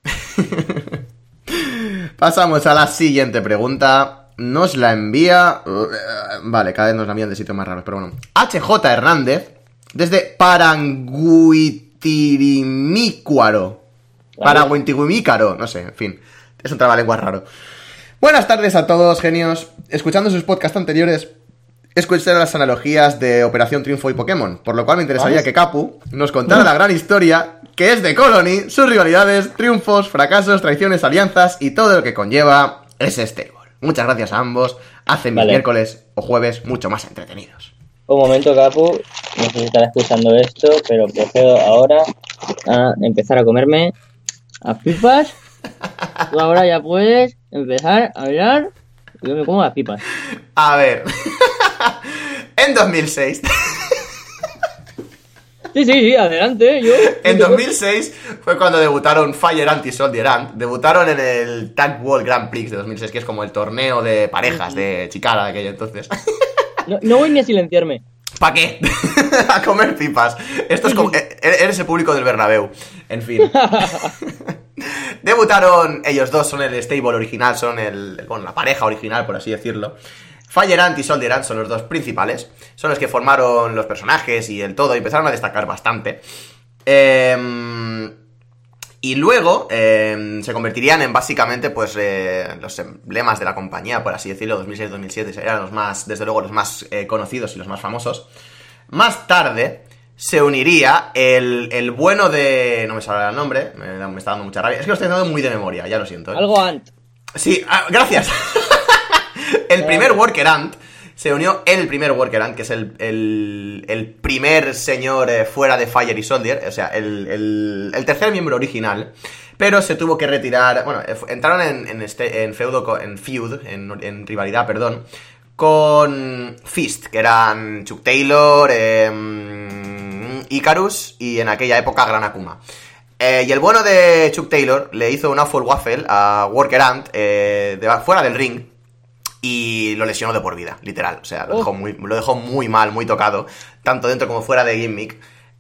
Pasamos a la siguiente pregunta. Nos la envía... Vale, cada vez nos la envían de sitios más raros, pero bueno. H J Hernández, desde Paranguitirimícuaro. Paraguintirimícaro, no sé, en fin. Es un trabalenguas raro. Buenas tardes a todos, genios. Escuchando sus podcasts anteriores, escuché las analogías de Operación Triunfo y Pokémon, por lo cual me interesaría que Capu nos contara la gran historia que es de Colony, sus rivalidades, triunfos, fracasos, traiciones, alianzas y todo lo que conlleva es Stable. Muchas gracias a ambos. Hacen mis Vale. miércoles o jueves mucho más entretenidos. Un momento, Capu. No sé si estará escuchando esto, pero procedo ahora a empezar a comerme las pipas. Tú ahora ya puedes empezar a hablar. Yo me como las pipas. A ver. En dos mil seis. Sí, sí, sí, adelante. Yo. En dos mil seis fue cuando debutaron Fire Ant y Soldier Ant. Debutaron en el Tag World Grand Prix de dos mil seis, que es como el torneo de parejas de Chikara de aquello entonces. No, no voy ni a silenciarme. ¿Para qué? A comer pipas. Esto es como... e- Eres el público del Bernabéu. En fin. Debutaron ellos dos, son el stable original, son el... Bueno, la pareja original, por así decirlo. Fire Ant y Soldier Ant son los dos principales. Son los que formaron los personajes y el todo. Y empezaron a destacar bastante. Eh... Y luego eh, se convertirían en básicamente pues eh, los emblemas de la compañía, por así decirlo. Dos mil seis dos mil siete eran los más, desde luego, los más eh, conocidos y los más famosos. Más tarde se uniría el, el bueno de... No me sale el nombre, me, me está dando mucha rabia. Es que lo estoy dando muy de memoria, ya lo siento. ¿eh? Algo Ant. Sí, ah, gracias. El primer Worker Ant se unió el primer Worker Ant, que es el, el, el primer señor eh, fuera de Fire y Soldier, o sea, el, el, el tercer miembro original, pero se tuvo que retirar, bueno, eh, entraron en, en, este, en feudo, co- en feud, en, en rivalidad, perdón, con Fist, que eran Chuck Taylor, eh, Icarus y en aquella época Gran Akuma. Eh, y el bueno de Chuck Taylor le hizo un Awful Waffle a Worker Ant eh, de, fuera del ring. Y lo lesionó de por vida, literal. O sea, lo, Oh. dejó, muy, lo dejó muy mal, muy tocado. Tanto dentro como fuera de Gimmick.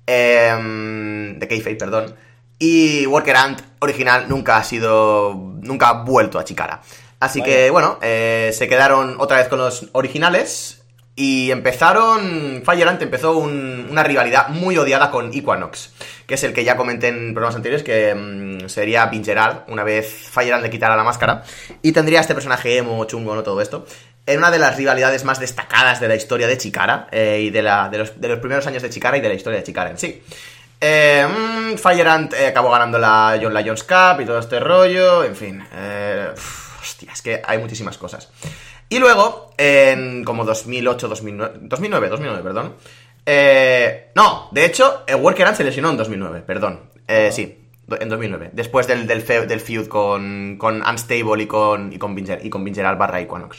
Eh, de Kayfabe, perdón. Y Worker Ant original nunca ha sido... Nunca ha vuelto a Chikara. Así Vaya. que, bueno, eh, se quedaron otra vez con los originales. Y empezaron... Fire Ant empezó un- una rivalidad muy odiada con Equinox. Que es el que ya comenté en programas anteriores, que mm, sería Vingerard, una vez Fire Ant le quitara la máscara. Y tendría este personaje emo, chungo, no todo esto. En una de las rivalidades más destacadas de la historia de Chikara. Eh, y de, la, de, los, de los primeros años de Chikara y de la historia de Chikara en sí. Eh, mm, Fire Ant eh, acabó ganando la John Lyons Cup y todo este rollo. En fin. Eh, uf, hostia, es que hay muchísimas cosas. Y luego, en como dos mil ocho, dos mil nueve, dos mil nueve, dos mil nueve, perdón. Eh, no, de hecho, el Worker Ant se lesionó en dos mil nueve, perdón. Eh, sí, en dos mil nueve. Después del, del, fe, del feud con, con Unstable y con, y con Vinger, y con Vingeral barra Equinox.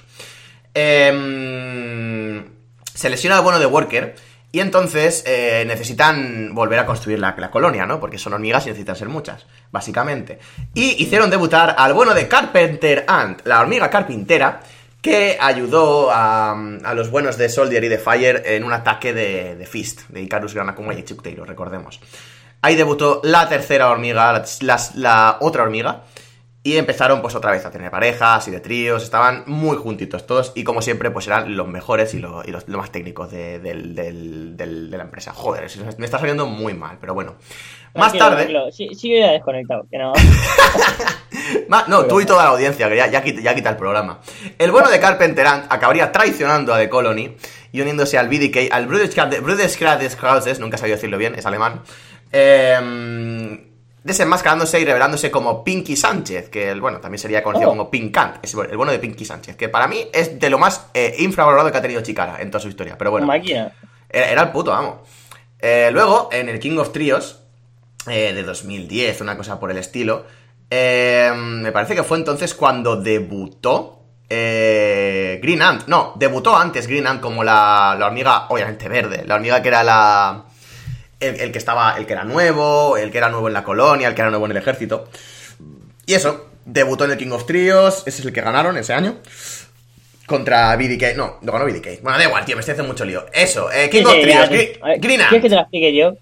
Eh, se lesiona el bueno de Worker. Y entonces eh, necesitan volver a construir la, la colonia, ¿no? Porque son hormigas y necesitan ser muchas, básicamente. Y hicieron debutar al bueno de Carpenter Ant, la hormiga carpintera, que ayudó a, a los buenos de Soldier y de Fire en un ataque de, de Fist, de Icarus, Gran Akuma y Chuck Taylor, recordemos. Ahí debutó la tercera hormiga, la, la, la otra hormiga, y empezaron pues otra vez a tener parejas y de tríos, estaban muy juntitos todos, y como siempre pues eran los mejores y, lo, y los, los más técnicos de, del, del, del, de la empresa. Joder, me está saliendo muy mal, pero bueno. Más Tranquilo, tarde... tranquilo. Sí, sigue ya desconectado, que no. Ma- No, tú y toda la audiencia, que ya, ya, quita, ya quita el programa. El bueno de Carpenter Ant acabaría traicionando a The Colony y uniéndose al B D K, al Brudeskrades, nunca sabía decirlo bien, es alemán, eh, desenmascarándose y revelándose como Pinky Sánchez, que el, bueno, también sería conocido Oh. como Pink Ant, es el bueno de Pinky Sánchez, que para mí es de lo más eh, infravalorado que ha tenido Chikara en toda su historia, pero bueno, Máquina. era, era el puto amo. Eh, luego, en el King of Trios, eh, de dos mil diez, una cosa por el estilo, eh, me parece que fue entonces cuando debutó eh, Green Ant. No, debutó antes Green Ant como la, la hormiga, obviamente verde, la hormiga que era la... El, el que estaba, el que era nuevo, el que era nuevo en la colonia, el que era nuevo en el ejército. Y eso, debutó en el King of Trios, ese es el que ganaron ese año. Contra B D K, no, no ganó B D K. Bueno, da igual, tío, me estoy haciendo mucho lío. Eso, eh, King Sí, of sí, Trios, ya, Gre- a ver, Green ¿quieres Ant. que te la explique yo?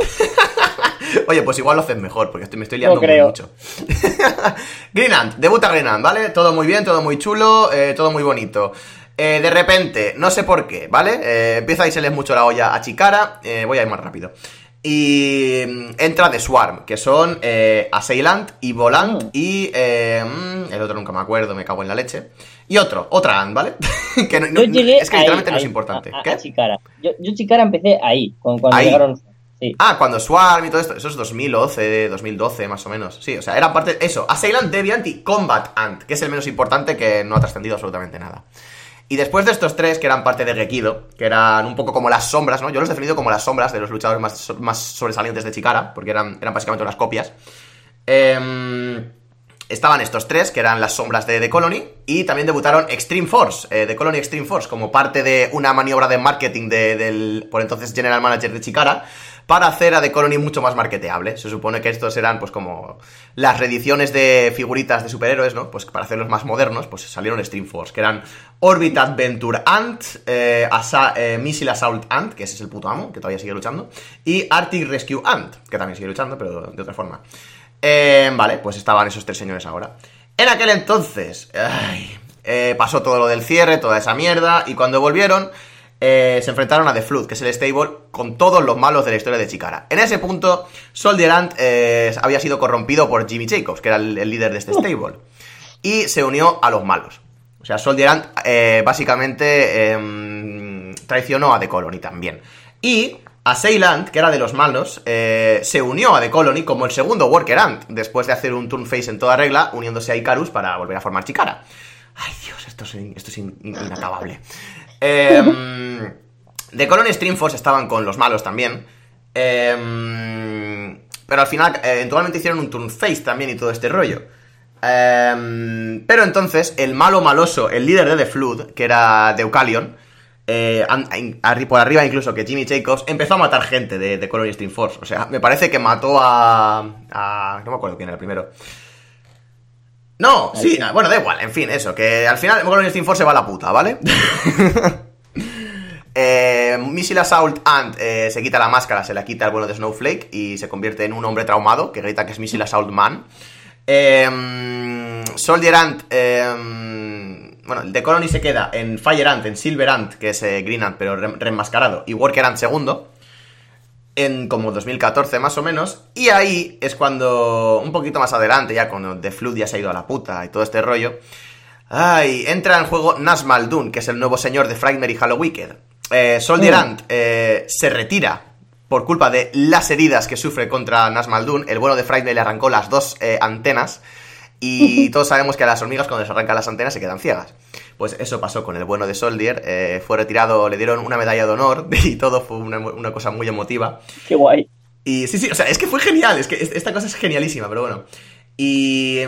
Oye, pues igual lo haces mejor, porque estoy, me estoy liando No muy creo. mucho. Green Ant, debuta Green Ant, ¿vale? Todo muy bien, todo muy chulo, eh, todo muy bonito. Eh, de repente, no sé por qué, ¿vale? Eh, empieza a irse mucho la olla a Chikara, eh, voy a ir más rápido. Y mm, entra The Swarm, que son eh, Assailant y Volant Mm. y eh, mm, el otro nunca me acuerdo, me cago en la leche. Y otro, otra Ant, ¿vale? que no- no- Yo llegué es que ahí, literalmente no es ahí, importante. a, a- ¿Qué? a Chikara. Yo, yo Chikara empecé ahí, con, cuando Ahí. llegaron. Sí. Ah, cuando Swarm y todo esto, eso es dos mil once, dos mil doce más o menos. Sí, o sea, era parte, eso, Assailant, Deviant y Combat Ant, que es el menos importante, que no ha trascendido absolutamente nada. Y después de estos tres, que eran parte de Gekido, que eran un poco como las sombras, ¿no? Yo los he definido como las sombras de los luchadores más, más sobresalientes de Chikara, porque eran, eran básicamente unas copias. Eh, estaban estos tres, que eran las sombras de The Colony, y también debutaron Extreme Force, eh, The Colony Extreme Force, como parte de una maniobra de marketing de, del, por entonces, General Manager de Chikara, para hacer a The Colony mucho más marketeable. Se supone que estos eran, pues, como las reediciones de figuritas de superhéroes, ¿no? Pues para hacerlos más modernos, pues salieron Extreme Force, que eran Orbit Adventure Ant, eh, Asa, eh, Missile Assault Ant, que ese es el puto amo, que todavía sigue luchando, y Arctic Rescue Ant, que también sigue luchando, pero de otra forma. Eh, vale, pues estaban esos tres señores ahora. En aquel entonces, ay, eh, pasó todo lo del cierre, toda esa mierda, y cuando volvieron... Eh, se enfrentaron a The Flood, que es el stable con todos los malos de la historia de Chikara. En ese punto, Soldier Ant eh, había sido corrompido por Jimmy Jacobs, que era el, el líder de este stable, y se unió a los malos. O sea, Soldier Ant eh, básicamente eh, traicionó a The Colony también. Y Assailant, que era de los malos, eh, se unió a The Colony como el segundo Worker Ant, después de hacer un turn face en toda regla, uniéndose a Icarus para volver a formar Chikara. Ay, Dios, esto es, esto es in, in, inacabable. Eh, The Colony Stream Force estaban con los malos también. Eh, pero al final, eh, eventualmente hicieron un turn face también y todo este rollo. Eh, pero entonces, el malo maloso, el líder de The Flood, que era Deucalion, eh, por arriba incluso que Jimmy Jacobs, empezó a matar gente de The Colony Stream Force. O sea, me parece que mató a, a... no me acuerdo quién era el primero. No, sí, sí, bueno, da igual, en fin, eso, que al final Colony Stream Force se va a la puta, ¿vale? eh, Missile Assault Ant eh, se quita la máscara, se la quita el bueno de Snowflake y se convierte en un hombre traumado que grita que es Missile Assault Man. Eh, Soldier Ant, eh, bueno, el de Colony se queda en Fire Ant, en Silver Ant, que es eh, Green Ant pero reenmascarado, y Worker Ant segundo. En como dos mil catorce más o menos, y ahí es cuando, un poquito más adelante, ya cuando The Flood ya se ha ido a la puta y todo este rollo, ay, entra en juego Nazmul Dune, que es el nuevo señor de Frightmare y Hollow Wicked. Eh, Soldier mm. Ant eh, se retira por culpa de las heridas que sufre contra Nazmul Dune. El bueno de Frightmare le arrancó las dos eh, antenas, y todos sabemos que a las hormigas cuando les arrancan las antenas se quedan ciegas. Pues eso pasó con el bueno de Soldier, eh, fue retirado, le dieron una medalla de honor y todo, fue una, una cosa muy emotiva. Qué guay. Y sí, sí, o sea, es que fue genial, es que esta cosa es genialísima, pero bueno. Y...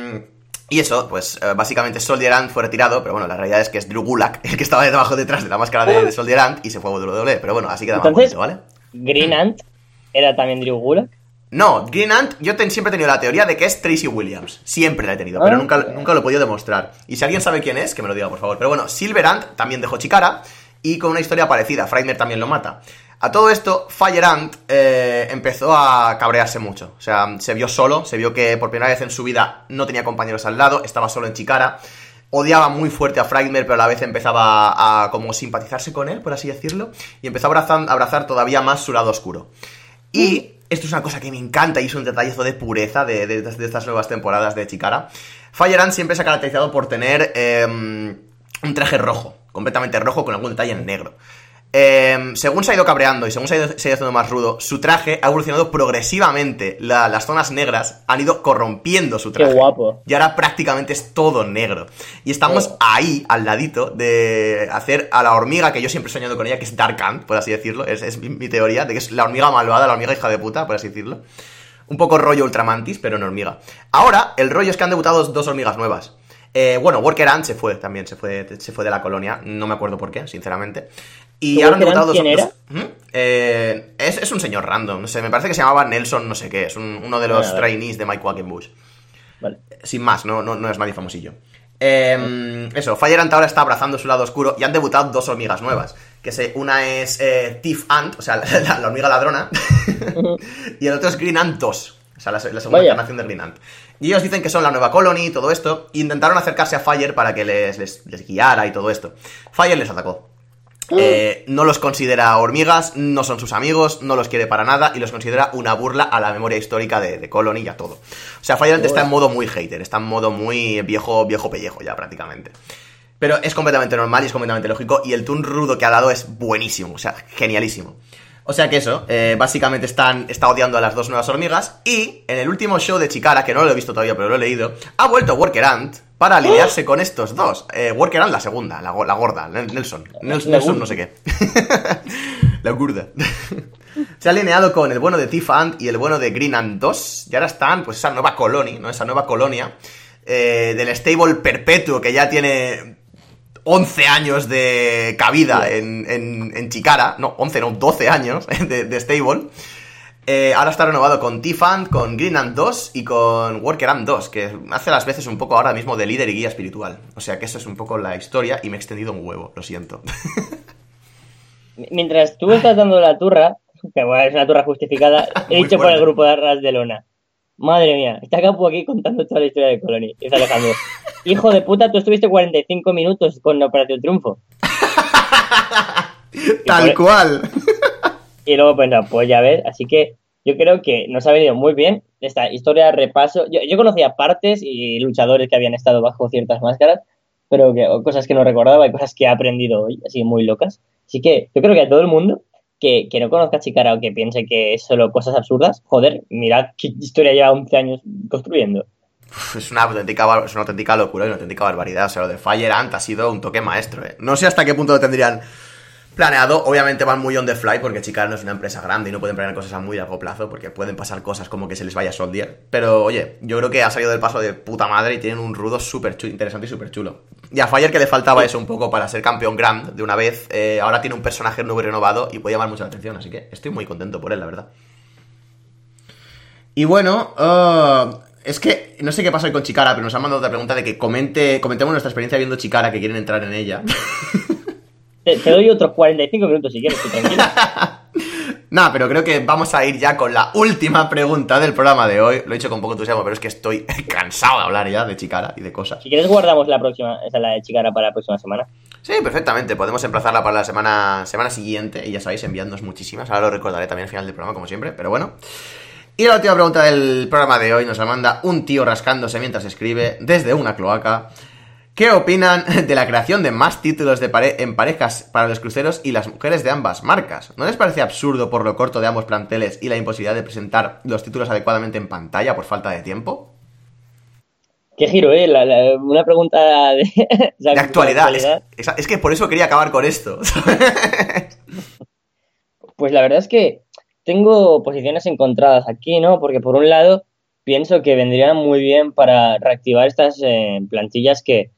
Y eso, pues básicamente Soldier Ant fue retirado, pero bueno, la realidad es que es Drew Gulak el que estaba debajo detrás de la máscara de, de Soldier Ant y se fue a W W E, pero bueno, así queda más bonito, ¿vale? ¿Green Ant era también Drew Gulak? No, Green Ant, yo ten, siempre he tenido la teoría de que es Tracy Williams. Siempre la he tenido, pero nunca, nunca lo he podido demostrar. Y si alguien sabe quién es, que me lo diga, por favor. Pero bueno, Silver Ant también dejó Chikara y con una historia parecida. Frightmare también lo mata. A todo esto, Fire Ant eh, empezó a cabrearse mucho. O sea, se vio solo, se vio que por primera vez en su vida no tenía compañeros al lado, estaba solo en Chikara. Odiaba muy fuerte a Frightmare, pero a la vez empezaba a, a como simpatizarse con él, por así decirlo. Y empezó a abrazar, a abrazar todavía más su lado oscuro. Y... esto es una cosa que me encanta y es un detallazo de pureza de, de, de estas nuevas temporadas de Chikara. Fire Ant siempre se ha caracterizado por tener eh, un traje rojo, completamente rojo con algún detalle en negro. Eh, según se ha ido cabreando y según se ha ido, se ha ido haciendo más rudo, su traje ha evolucionado progresivamente. La, las zonas negras han ido corrompiendo su traje. Qué guapo. Y ahora prácticamente es todo negro. Y estamos oh. ahí, al ladito, de hacer a la hormiga, que yo siempre he soñado con ella, que es Dark Ant, por así decirlo. Es, es mi, mi teoría, de que es la hormiga malvada, la hormiga hija de puta, por así decirlo. Un poco rollo Ultramantis, pero en hormiga. Ahora, el rollo es que han debutado dos, dos hormigas nuevas. Eh, bueno, Worker Ant se fue también, se fue, se fue de la colonia. No me acuerdo por qué, sinceramente. Y ahora han debutado dos... ¿Quién era? dos ¿Mm? eh, es, es un señor random, no sé, me parece que se llamaba Nelson no sé qué. Es un, uno de los vale, trainees vale. de Mike Quackenbush. Vale. Sin más, no, no, no es nadie famosillo. Eh, eso, Fire Ant ahora está abrazando su lado oscuro y han debutado dos hormigas nuevas. Que se, una es eh, Thief Ant, o sea, la, la, la hormiga ladrona. Y el otro es Green Ant dos, o sea, la, la segunda Vaya. encarnación de Green Ant. Y ellos dicen que son la nueva Colony y todo esto. E intentaron acercarse a Fire para que les, les, les guiara y todo esto. Fire les atacó. Eh, no los considera hormigas, no son sus amigos, no los quiere para nada y los considera una burla a la memoria histórica de, de Colony y a todo. O sea, Fire Ant está en modo muy hater, está en modo muy viejo, viejo pellejo ya prácticamente. Pero es completamente normal y es completamente lógico y el turn rudo que ha dado es buenísimo, o sea, genialísimo. O sea que eso, eh, básicamente están, está odiando a las dos nuevas hormigas. Y en el último show de Chikara, que no lo he visto todavía, pero lo he leído, ha vuelto Worker Ant para alinearse con estos dos. Eh, Worker Ant, la segunda, la, la gorda, Nelson. Nelson, Nelson no sé qué. La gorda. Se ha alineado con el bueno de Thief Ant y el bueno de Green Ant dos. Y ahora están, pues, esa nueva colonia, ¿no? Esa nueva colonia eh, del stable perpetuo que ya tiene once años de cabida en, en, en Chikara. No, once, no, doce años de, de stable. Eh, ahora está renovado con Thief Ant, con Green Ant dos y con Worker Ant dos, que hace las veces un popoco ahora mismo de líder y guía espiritual. O sea que eso es un poco la historia y me he extendido un huevo, lo siento. Mientras tú estás dando la turra, que bueno, es una turra justificada, he dicho fuerte. por el grupo de Arras de Lona. Madre mía, está Capu aquí contando toda la historia de Colony. Dice Alejandro, hijo de puta, tú estuviste cuarenta y cinco minutos con Operación Triunfo. Tal por... cual. Y luego, pues no, pues ya ves, así que yo creo que nos ha venido muy bien esta historia de repaso. Yo, yo conocía partes y luchadores que habían estado bajo ciertas máscaras, pero que, cosas que no recordaba y cosas que he aprendido hoy, así muy locas. Así que yo creo que a todo el mundo que, que no conozca a Chikara o que piense que es solo cosas absurdas, joder, mirad qué historia lleva once años construyendo. Uf, es, una auténtica, es una auténtica locura y una auténtica barbaridad. O sea, lo de Fire Ant ha sido un toque maestro, ¿eh? No sé hasta qué punto lo tendrían planeado. Obviamente van muy on the fly porque Chikara no es una empresa grande y no pueden planear cosas a muy largo plazo porque pueden pasar cosas como que se les vaya Soldier. Pero oye, yo creo que ha salido del paso de puta madre y tienen un rudo súper interesante y súper chulo. Y a Fire, que le faltaba eso un poco para ser campeón Grand de una vez, eh, ahora tiene un personaje nuevo y renovado y puede llamar mucho la atención, así que estoy muy contento por él, la verdad. Y bueno, uh, es que no sé qué pasa hoy con Chikara, pero nos han mandado otra pregunta de que comente, comentemos nuestra experiencia viendo Chikara, que quieren entrar en ella. Te, te doy otros cuarenta y cinco minutos si quieres, que tranquilo. Nah, pero creo que vamos a ir ya con la última pregunta del programa de hoy. Lo he dicho con poco entusiasmo, pero es que estoy cansado de hablar ya de Chikara y de cosas. Si quieres guardamos la próxima, esa la de Chikara para la próxima semana. Sí, perfectamente. Podemos emplazarla para la semana, semana siguiente. Y ya sabéis, enviándonos muchísimas. Ahora lo recordaré también al final del programa, como siempre, pero bueno. Y la última pregunta del programa de hoy nos la manda un tío rascándose mientras escribe desde una cloaca. ¿Qué opinan de la creación de más títulos de pare- en parejas para los cruceros y las mujeres de ambas marcas? ¿No les parece absurdo por lo corto de ambos planteles y la imposibilidad de presentar los títulos adecuadamente en pantalla por falta de tiempo? Qué giro, ¿eh? La, la, una pregunta de, o sea, de actualidad. De actualidad. Es, es, es que por eso quería acabar con esto. Pues la verdad es que tengo posiciones encontradas aquí, ¿no? Porque por un lado pienso que vendrían muy bien para reactivar estas eh, plantillas que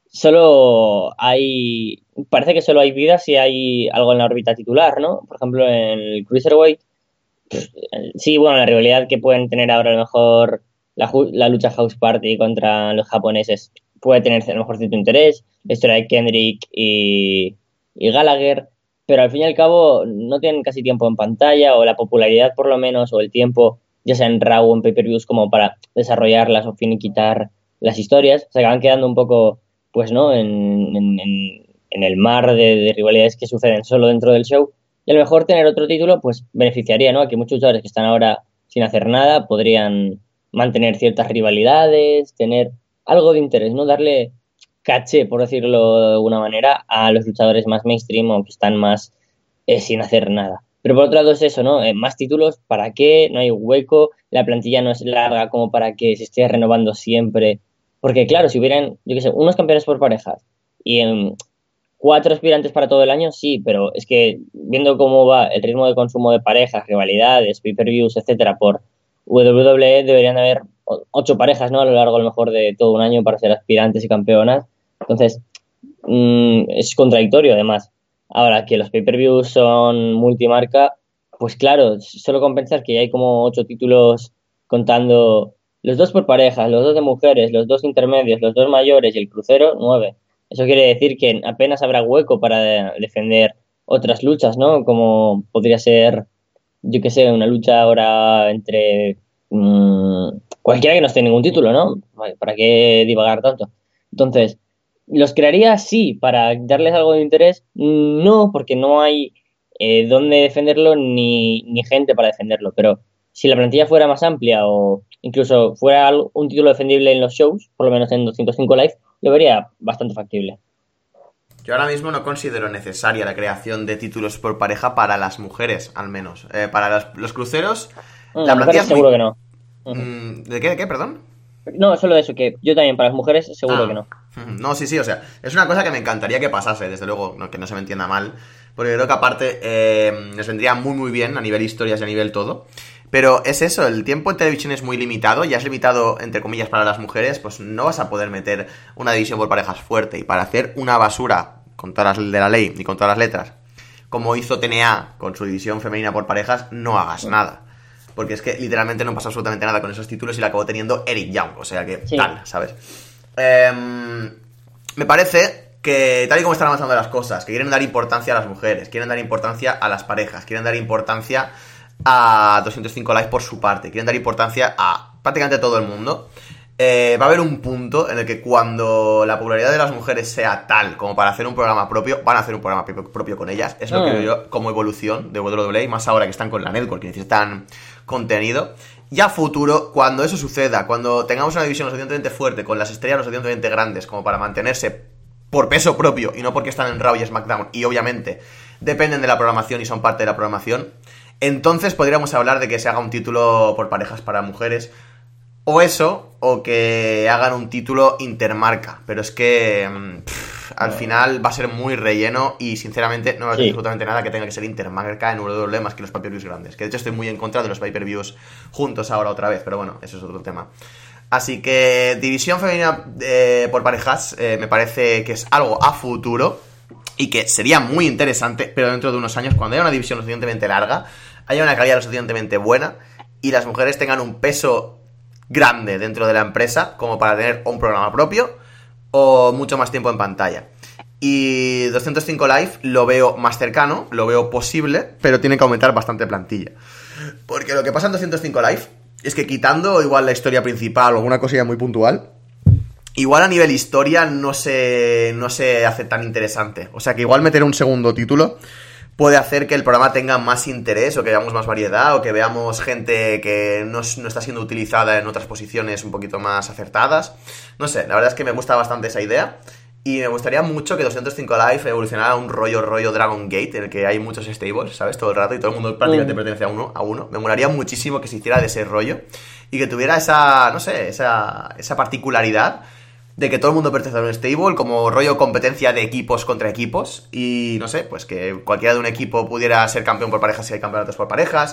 solo hay, parece que solo hay vida si hay algo en la órbita titular, ¿no? Por ejemplo, en el Cruiserweight, pues, sí, bueno, la rivalidad que pueden tener ahora a lo mejor la, la lucha House Party contra los japoneses puede tener a lo mejor cierto interés, la historia de Kendrick y, y Gallagher, pero al fin y al cabo no tienen casi tiempo en pantalla, o la popularidad por lo menos, o el tiempo, ya sea en Raw o en pay-per-views, como para desarrollarlas o finiquitar las historias, se acaban quedando un poco, pues no, en, en, en el mar de, de rivalidades que suceden solo dentro del show, y a lo mejor tener otro título pues beneficiaría, ¿no? A que muchos luchadores que están ahora sin hacer nada podrían mantener ciertas rivalidades, tener algo de interés, ¿no? Darle caché, por decirlo de alguna manera, a los luchadores más mainstream o que están más eh, sin hacer nada. Pero por otro lado es eso, ¿no? Eh, más títulos, ¿para qué? No hay hueco, la plantilla no es larga como para que se esté renovando siempre. Porque claro, si hubieran, yo qué sé, unos campeones por parejas y um, cuatro aspirantes para todo el año, sí, pero es que viendo cómo va el ritmo de consumo de parejas, rivalidades, pay-per-views, etcétera, por W W E deberían haber ocho parejas, ¿no? A lo largo a lo mejor de todo un año para ser aspirantes y campeonas. Entonces, mmm, es contradictorio además. Ahora que los pay-per-views son multimarca, pues claro, solo compensar que ya hay como ocho títulos contando los dos por parejas, los dos de mujeres, los dos intermedios, los dos mayores y el crucero, nueve. Eso quiere decir que apenas habrá hueco para de- defender otras luchas, ¿no? Como podría ser, yo qué sé, una lucha ahora entre mmm, cualquiera que no esté en ningún título, ¿no? ¿Para qué divagar tanto? Entonces, ¿los crearía? Sí, para darles algo de interés. No, porque no hay eh, dónde defenderlo ni, ni gente para defenderlo. Pero si la plantilla fuera más amplia o incluso fuera algo- un título defendible en los shows, por lo menos en doscientos cinco Live, lo vería bastante factible. Yo ahora mismo no considero necesaria la creación de títulos por pareja para las mujeres, al menos. Eh, para los, los cruceros, Mm, la las plantilla mujeres es muy... seguro que no. Ujú. Mm, ¿De qué? ¿De qué? Perdón. No, solo eso, que yo también, para las mujeres seguro Ah, que no. no, sí, sí, o sea, es una cosa que me encantaría que pasase, desde luego, no, que no se me entienda mal, porque creo que aparte eh, les vendría muy muy bien a nivel historias y a nivel todo, pero es eso, el tiempo en televisión es muy limitado, ya es limitado, entre comillas, para las mujeres, pues no vas a poder meter una división por parejas fuerte, y para hacer una basura, con todas las de la ley y con todas las letras, como hizo T N A con su división femenina por parejas, no hagas nada. Porque es que literalmente no pasa absolutamente nada con esos títulos y la acabó teniendo Eric Young. O sea que Sí. tal, ¿sabes? Eh, me parece que tal y como están avanzando las cosas, que quieren dar importancia a las mujeres, quieren dar importancia a las parejas, quieren dar importancia a doscientos cinco Live por su parte, quieren dar importancia a prácticamente todo el mundo. Eh, va a haber un punto en el que cuando la popularidad de las mujeres sea tal como para hacer un programa propio, van a hacer un programa propio, propio con ellas. Es lo Mm. que veo yo como evolución de W W E, y más ahora que están con la network, que necesitan contenido. Y a futuro, cuando eso suceda, cuando tengamos una división lo suficientemente fuerte, con las estrellas lo suficientemente grandes como para mantenerse por peso propio y no porque están en Raw y SmackDown, y obviamente dependen de la programación y son parte de la programación, entonces podríamos hablar de que se haga un título por parejas para mujeres. O eso, o que hagan un título intermarca. Pero es que pff, al final va a ser muy relleno y sinceramente no me parece Sí. absolutamente nada que tenga que ser intermarca en W W E más que los pay-per-views grandes. Que de hecho estoy muy en contra de los pay-per-views juntos ahora otra vez, pero bueno, eso es otro tema. Así que división femenina eh, por parejas eh, me parece que es algo a futuro y que sería muy interesante, pero dentro de unos años, cuando haya una división lo suficientemente larga, haya una calidad lo suficientemente buena y las mujeres tengan un peso grande dentro de la empresa como para tener un programa propio o mucho más tiempo en pantalla. Y doscientos cinco Live lo veo más cercano, lo veo posible, pero tiene que aumentar bastante plantilla. Porque lo que pasa en doscientos cinco Live es que quitando igual la historia principal o alguna cosilla muy puntual, igual a nivel historia no se, no se hace tan interesante. O sea que igual meter un segundo título puede hacer que el programa tenga más interés, o que veamos más variedad, o que veamos gente que no, no está siendo utilizada en otras posiciones un poquito más acertadas. No sé, la verdad es que me gusta bastante esa idea. Y me gustaría mucho que doscientos cinco Live evolucionara a un rollo, rollo Dragon Gate, en el que hay muchos stables, ¿sabes? Todo el rato, y todo el mundo prácticamente Mm. pertenece a uno, a uno. Me molaría muchísimo que se hiciera de ese rollo, y que tuviera esa, no sé, esa, esa particularidad de que todo el mundo pertenece a un stable, como rollo competencia de equipos contra equipos, y no sé, pues que cualquiera de un equipo pudiera ser campeón por parejas si hay campeonatos por parejas,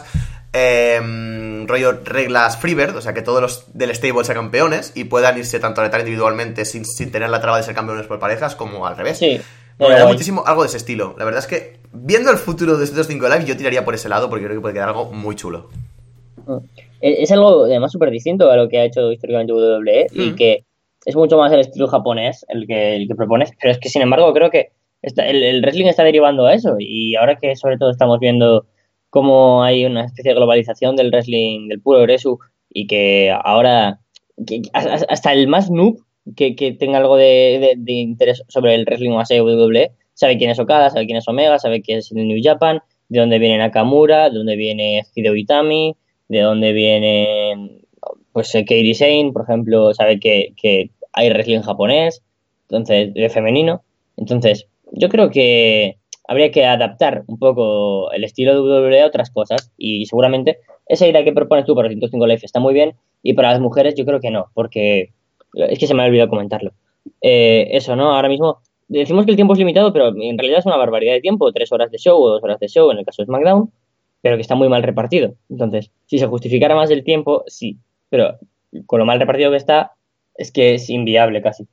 eh, rollo reglas Freebird, o sea que todos los del stable sean campeones y puedan irse tanto a retar individualmente sin, sin tener la traba de ser campeones por parejas, como al revés. Sí. Me da guay. muchísimo algo de ese estilo. La verdad es que viendo el futuro de doscientos cinco Live yo tiraría por ese lado porque creo que puede quedar algo muy chulo. Mm. Es es algo además súper distinto a lo que ha hecho históricamente W W E y Mm. que es mucho más el estilo japonés el que, el que propones, pero es que sin embargo creo que está- el, el wrestling está derivando a eso y ahora que sobre todo estamos viendo cómo hay una especie de globalización del wrestling, del puro Resu y que ahora que hasta hasta el más noob que, que tenga algo de, de- de interés sobre el wrestling más W W E sabe quién es Okada, sabe quién es Omega, sabe quién es el New Japan, de dónde viene Nakamura, de dónde viene Hideo Itami, de dónde viene pues eh, Kairi Sane, por ejemplo, sabe que, que hay wrestling japonés, entonces, de femenino. Entonces, yo creo que habría que adaptar un poco el estilo de W W E a otras cosas y seguramente esa idea que propones tú para ciento cinco Live está muy bien y para las mujeres yo creo que no, porque es que se me ha olvidado comentarlo. Eh, eso, ¿no? Ahora mismo decimos que el tiempo es limitado, pero en realidad es una barbaridad de tiempo, tres horas de show o dos horas de show en el caso de SmackDown, pero que está muy mal repartido. Entonces, si se justificara más el tiempo, sí, pero con lo mal repartido que está, es que es inviable casi.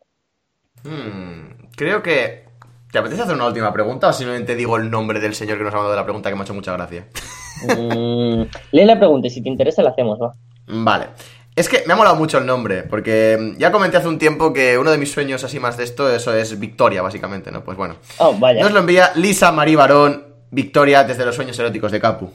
Hmm, creo que... ¿Te apetece hacer una última pregunta o simplemente digo el nombre del señor que nos ha mandado la pregunta que me ha hecho mucha gracia? Mm, lee la pregunta y si te interesa la hacemos, va. Vale. Es que me ha molado mucho el nombre, porque ya comenté hace un tiempo que uno de mis sueños así más de esto, eso es Victoria, básicamente, ¿no? Pues bueno. Oh, vaya. Nos lo envía Lisa Marie Barón, Victoria, desde los sueños eróticos de Capu.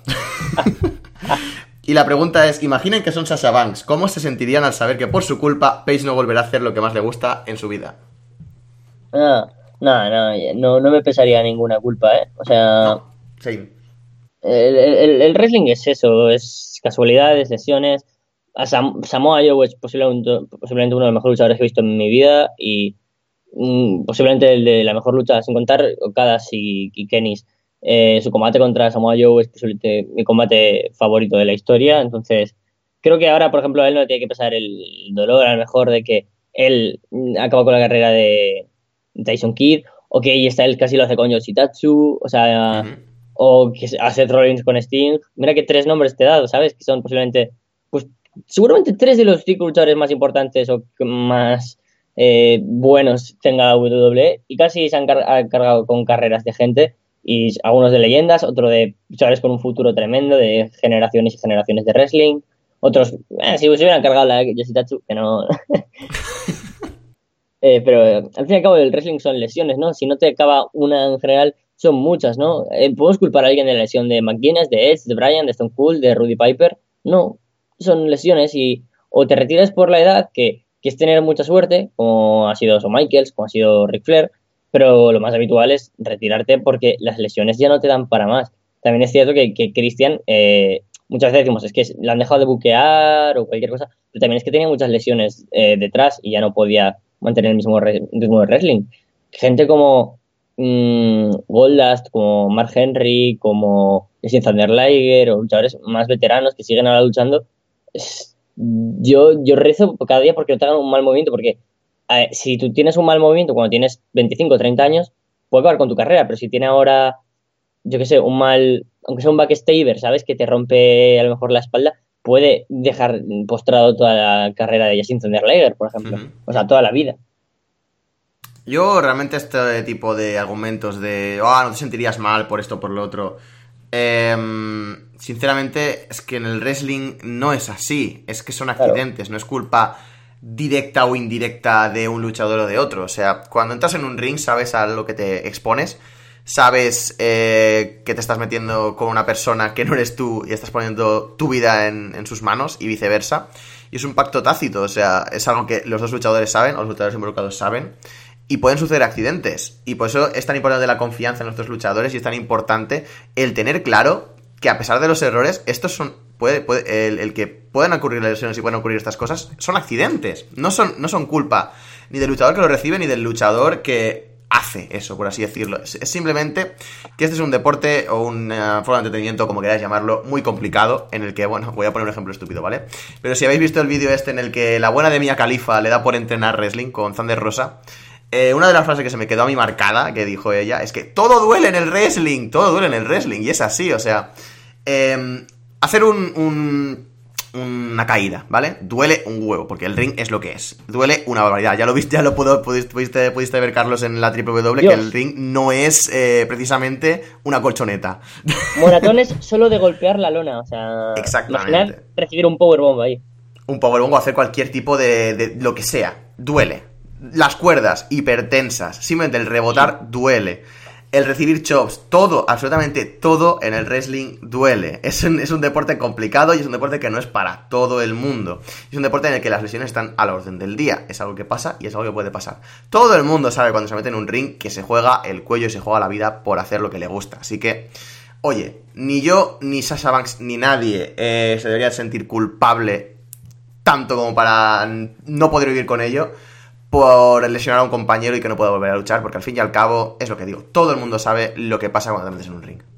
Y la pregunta es, imaginen que son Sasha Banks, ¿cómo se sentirían al saber que por su culpa Paige no volverá a hacer lo que más le gusta en su vida? Ah, no, no, no, no me pesaría ninguna culpa, ¿eh? O sea, No, sí. el, el- el wrestling es eso, es casualidades, lesiones. A Sam- Samoa Joe es posiblemente, posiblemente uno de los mejores luchadores que he visto en mi vida y mm, posiblemente el de la mejor lucha, sin contar Okadas y, y Kenny's. Eh, su combate contra Samoa Joe es posiblemente mi combate favorito de la historia, entonces creo que ahora, por ejemplo, a él no le tiene que pasar el dolor a lo mejor de que él mm, acaba con la carrera de Tyson Kidd, o que está él casi lo hace con Yoshitatsu, o sea, Ujú. o que hace Rollins con Sting. Mira que tres nombres te he dado, ¿sabes? Que son posiblemente, pues seguramente tres de los cinco luchadores más importantes o que más eh, buenos tenga la W W E, y casi se han car- ha cargado con carreras de gente, y algunos de leyendas, otro de luchadores con un futuro tremendo, de generaciones y generaciones de wrestling. Otros, eh, si se hubieran cargado la de Yoshitatsu, que no. Eh, pero eh, al fin y al cabo el wrestling son lesiones, ¿no? Si no te acaba una en general, son muchas, ¿no? Eh, ¿podemos culpar a alguien de la lesión de McGuinness, de Edge, de Bryan, de Stone Cold, de Rudy Piper? No, son lesiones, y o te retiras por la edad, que, que es tener mucha suerte, como ha sido Shawn Michaels, como ha sido Ric Flair, pero lo más habitual es retirarte porque las lesiones ya no te dan para más. También es cierto que, que Christian, eh, muchas veces decimos, es que le han dejado de buquear o cualquier cosa, pero también es que tenía muchas lesiones eh, detrás y ya no podía mantener el mismo re- ritmo de wrestling. Gente como mmm, Goldust, como Mark Henry, como Justin Thunder Liger, o luchadores más veteranos que siguen ahora luchando, es- yo, yo rezo cada día porque no te hagan un mal movimiento, porque eh, si tú tienes un mal movimiento cuando tienes veinticinco o treinta años, puede acabar con tu carrera, pero si tiene ahora, yo qué sé, un mal, aunque sea un backstabber, ¿sabes? Que te rompe a lo mejor la espalda, puede dejar postrado toda la carrera de Justin Thunder Liger, por ejemplo. Ujú. O sea, toda la vida. Yo realmente este tipo de argumentos de, ah, no te sentirías mal por esto o por lo otro, em, sinceramente es que en el wrestling no es así, es que son Claro. accidentes, no es culpa directa o indirecta de un luchador o de otro. O sea, cuando entras en un ring sabes a lo que te expones, sabes eh, que te estás metiendo con una persona que no eres tú y estás poniendo tu vida en, en sus manos y viceversa. Y es un pacto tácito, o sea, es algo que los dos luchadores saben, o los luchadores involucrados saben, y pueden suceder accidentes. Y por eso es tan importante la confianza en nuestros luchadores y es tan importante el tener claro que a pesar de los errores, estos son. Puede, puede, el, el que puedan ocurrir lesiones y puedan ocurrir estas cosas son accidentes. No son, no son culpa ni del luchador que lo recibe ni del luchador que hace eso, por así decirlo. Es, es simplemente que este es un deporte o una forma de entretenimiento, como queráis llamarlo, muy complicado, en el que, bueno, voy a poner un ejemplo estúpido, ¿vale? Pero si habéis visto el vídeo este en el que la buena de Mia Khalifa le da por entrenar wrestling con Thunder Rosa, eh, una de las frases que se me quedó a mí marcada, que dijo ella, es que todo duele en el wrestling, todo duele en el wrestling, y es así, o sea, eh, hacer un, un una caída, ¿vale? Duele un huevo, porque el ring es lo que es. Duele una barbaridad. Ya lo viste, ya lo pudo, pudiste, pudiste, pudiste ver, Carlos, en la triple W, Dios. que el ring no es eh, precisamente una colchoneta. Moratones solo de golpear la lona, o sea, Exactamente. imaginar recibir un powerbomb ahí. Un powerbomb o hacer cualquier tipo de, de lo que sea. Duele. Las cuerdas hipertensas, simplemente el rebotar duele. El recibir chops, todo, absolutamente todo en el wrestling duele. Es un, es un deporte complicado y es un deporte que no es para todo el mundo. Es un deporte en el que las lesiones están a la orden del día. Es algo que pasa y es algo que puede pasar. Todo el mundo sabe cuando se mete en un ring que se juega el cuello y se juega la vida por hacer lo que le gusta. Así que, oye, ni yo, ni Sasha Banks, ni nadie eh, se debería sentir culpable tanto como para no poder vivir con ello por lesionar a un compañero y que no pueda volver a luchar, porque al fin y al cabo, es lo que digo, todo el mundo sabe lo que pasa cuando te metes en un ring.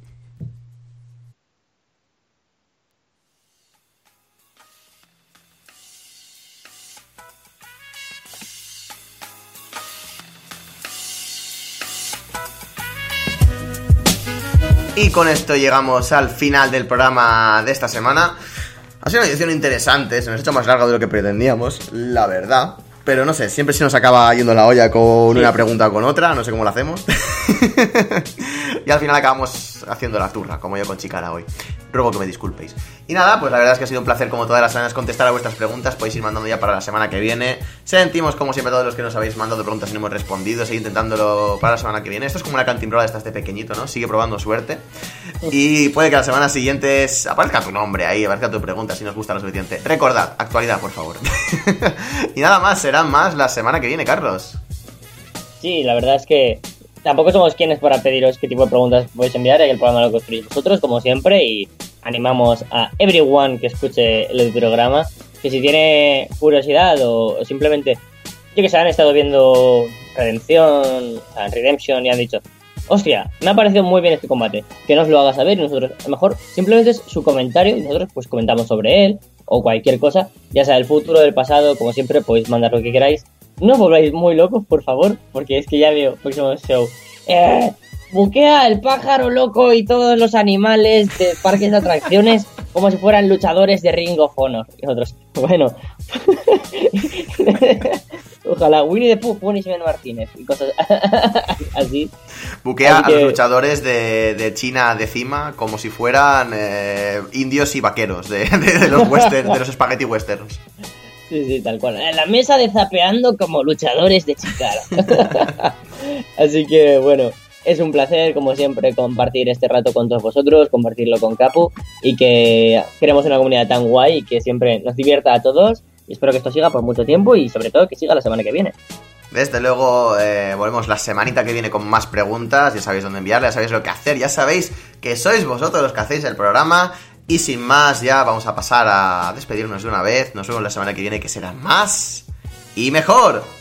Y con esto llegamos al final del programa de esta semana. Ha sido una edición interesante, se nos ha hecho más larga de lo que pretendíamos, la verdad. Pero no sé, siempre se nos acaba yendo la olla con una pregunta o con otra, no sé cómo lo hacemos. Y al final acabamos haciendo la turra, como yo con Chicara hoy. Ruego que me disculpéis. Y nada, pues la verdad es que ha sido un placer como todas las semanas contestar a vuestras preguntas. Podéis ir mandando ya para la semana que viene. Sentimos como siempre todos los que nos habéis mandado preguntas y no hemos respondido. Seguid intentándolo para la semana que viene. Esto es como una cantimplora de estas de pequeñito, ¿no? Sigue probando suerte. Y puede que la semana siguiente aparezca tu nombre ahí, aparezca tu pregunta si nos gusta lo suficiente. Recordad, actualidad, por favor. Y nada más, será más la semana que viene, Carlos. Sí, la verdad es que tampoco somos quienes para pediros qué tipo de preguntas podéis enviar, ya que el programa lo construís vosotros, como siempre, y animamos a everyone que escuche el programa, que si tiene curiosidad o, o simplemente, yo que sé, han estado viendo Redención, o sea, en Redemption, y han dicho, hostia, me ha parecido muy bien este combate, que nos lo haga saber y nosotros, a lo mejor simplemente es su comentario y nosotros pues comentamos sobre él o cualquier cosa, ya sea del futuro, del pasado, como siempre podéis mandar lo que queráis. No os volváis muy locos, por favor, porque es que ya veo próximo show. Eh, buquea el pájaro loco y todos los animales de parques de atracciones como si fueran luchadores de Ring of Honor. Y nosotros, bueno, ojalá Winnie the Pooh, Punishment Martínez y cosas así. Buquea así que... a los luchadores de, de China de cima como si fueran eh, indios y vaqueros de, de, de los western, de los spaghetti westerns. Sí, sí, tal cual. En la mesa de zapeando como luchadores de Chikara. Así que, bueno, es un placer, como siempre, compartir este rato con todos vosotros, compartirlo con Capu, y que queremos una comunidad tan guay y que siempre nos divierta a todos. Y espero que esto siga por mucho tiempo y, sobre todo, que siga la semana que viene. Desde luego, eh, volvemos la semanita que viene con más preguntas. Ya sabéis dónde enviarle, ya sabéis lo que hacer, ya sabéis que sois vosotros los que hacéis el programa. Y sin más, ya vamos a pasar a despedirnos de una vez. Nos vemos la semana que viene, que será más y mejor.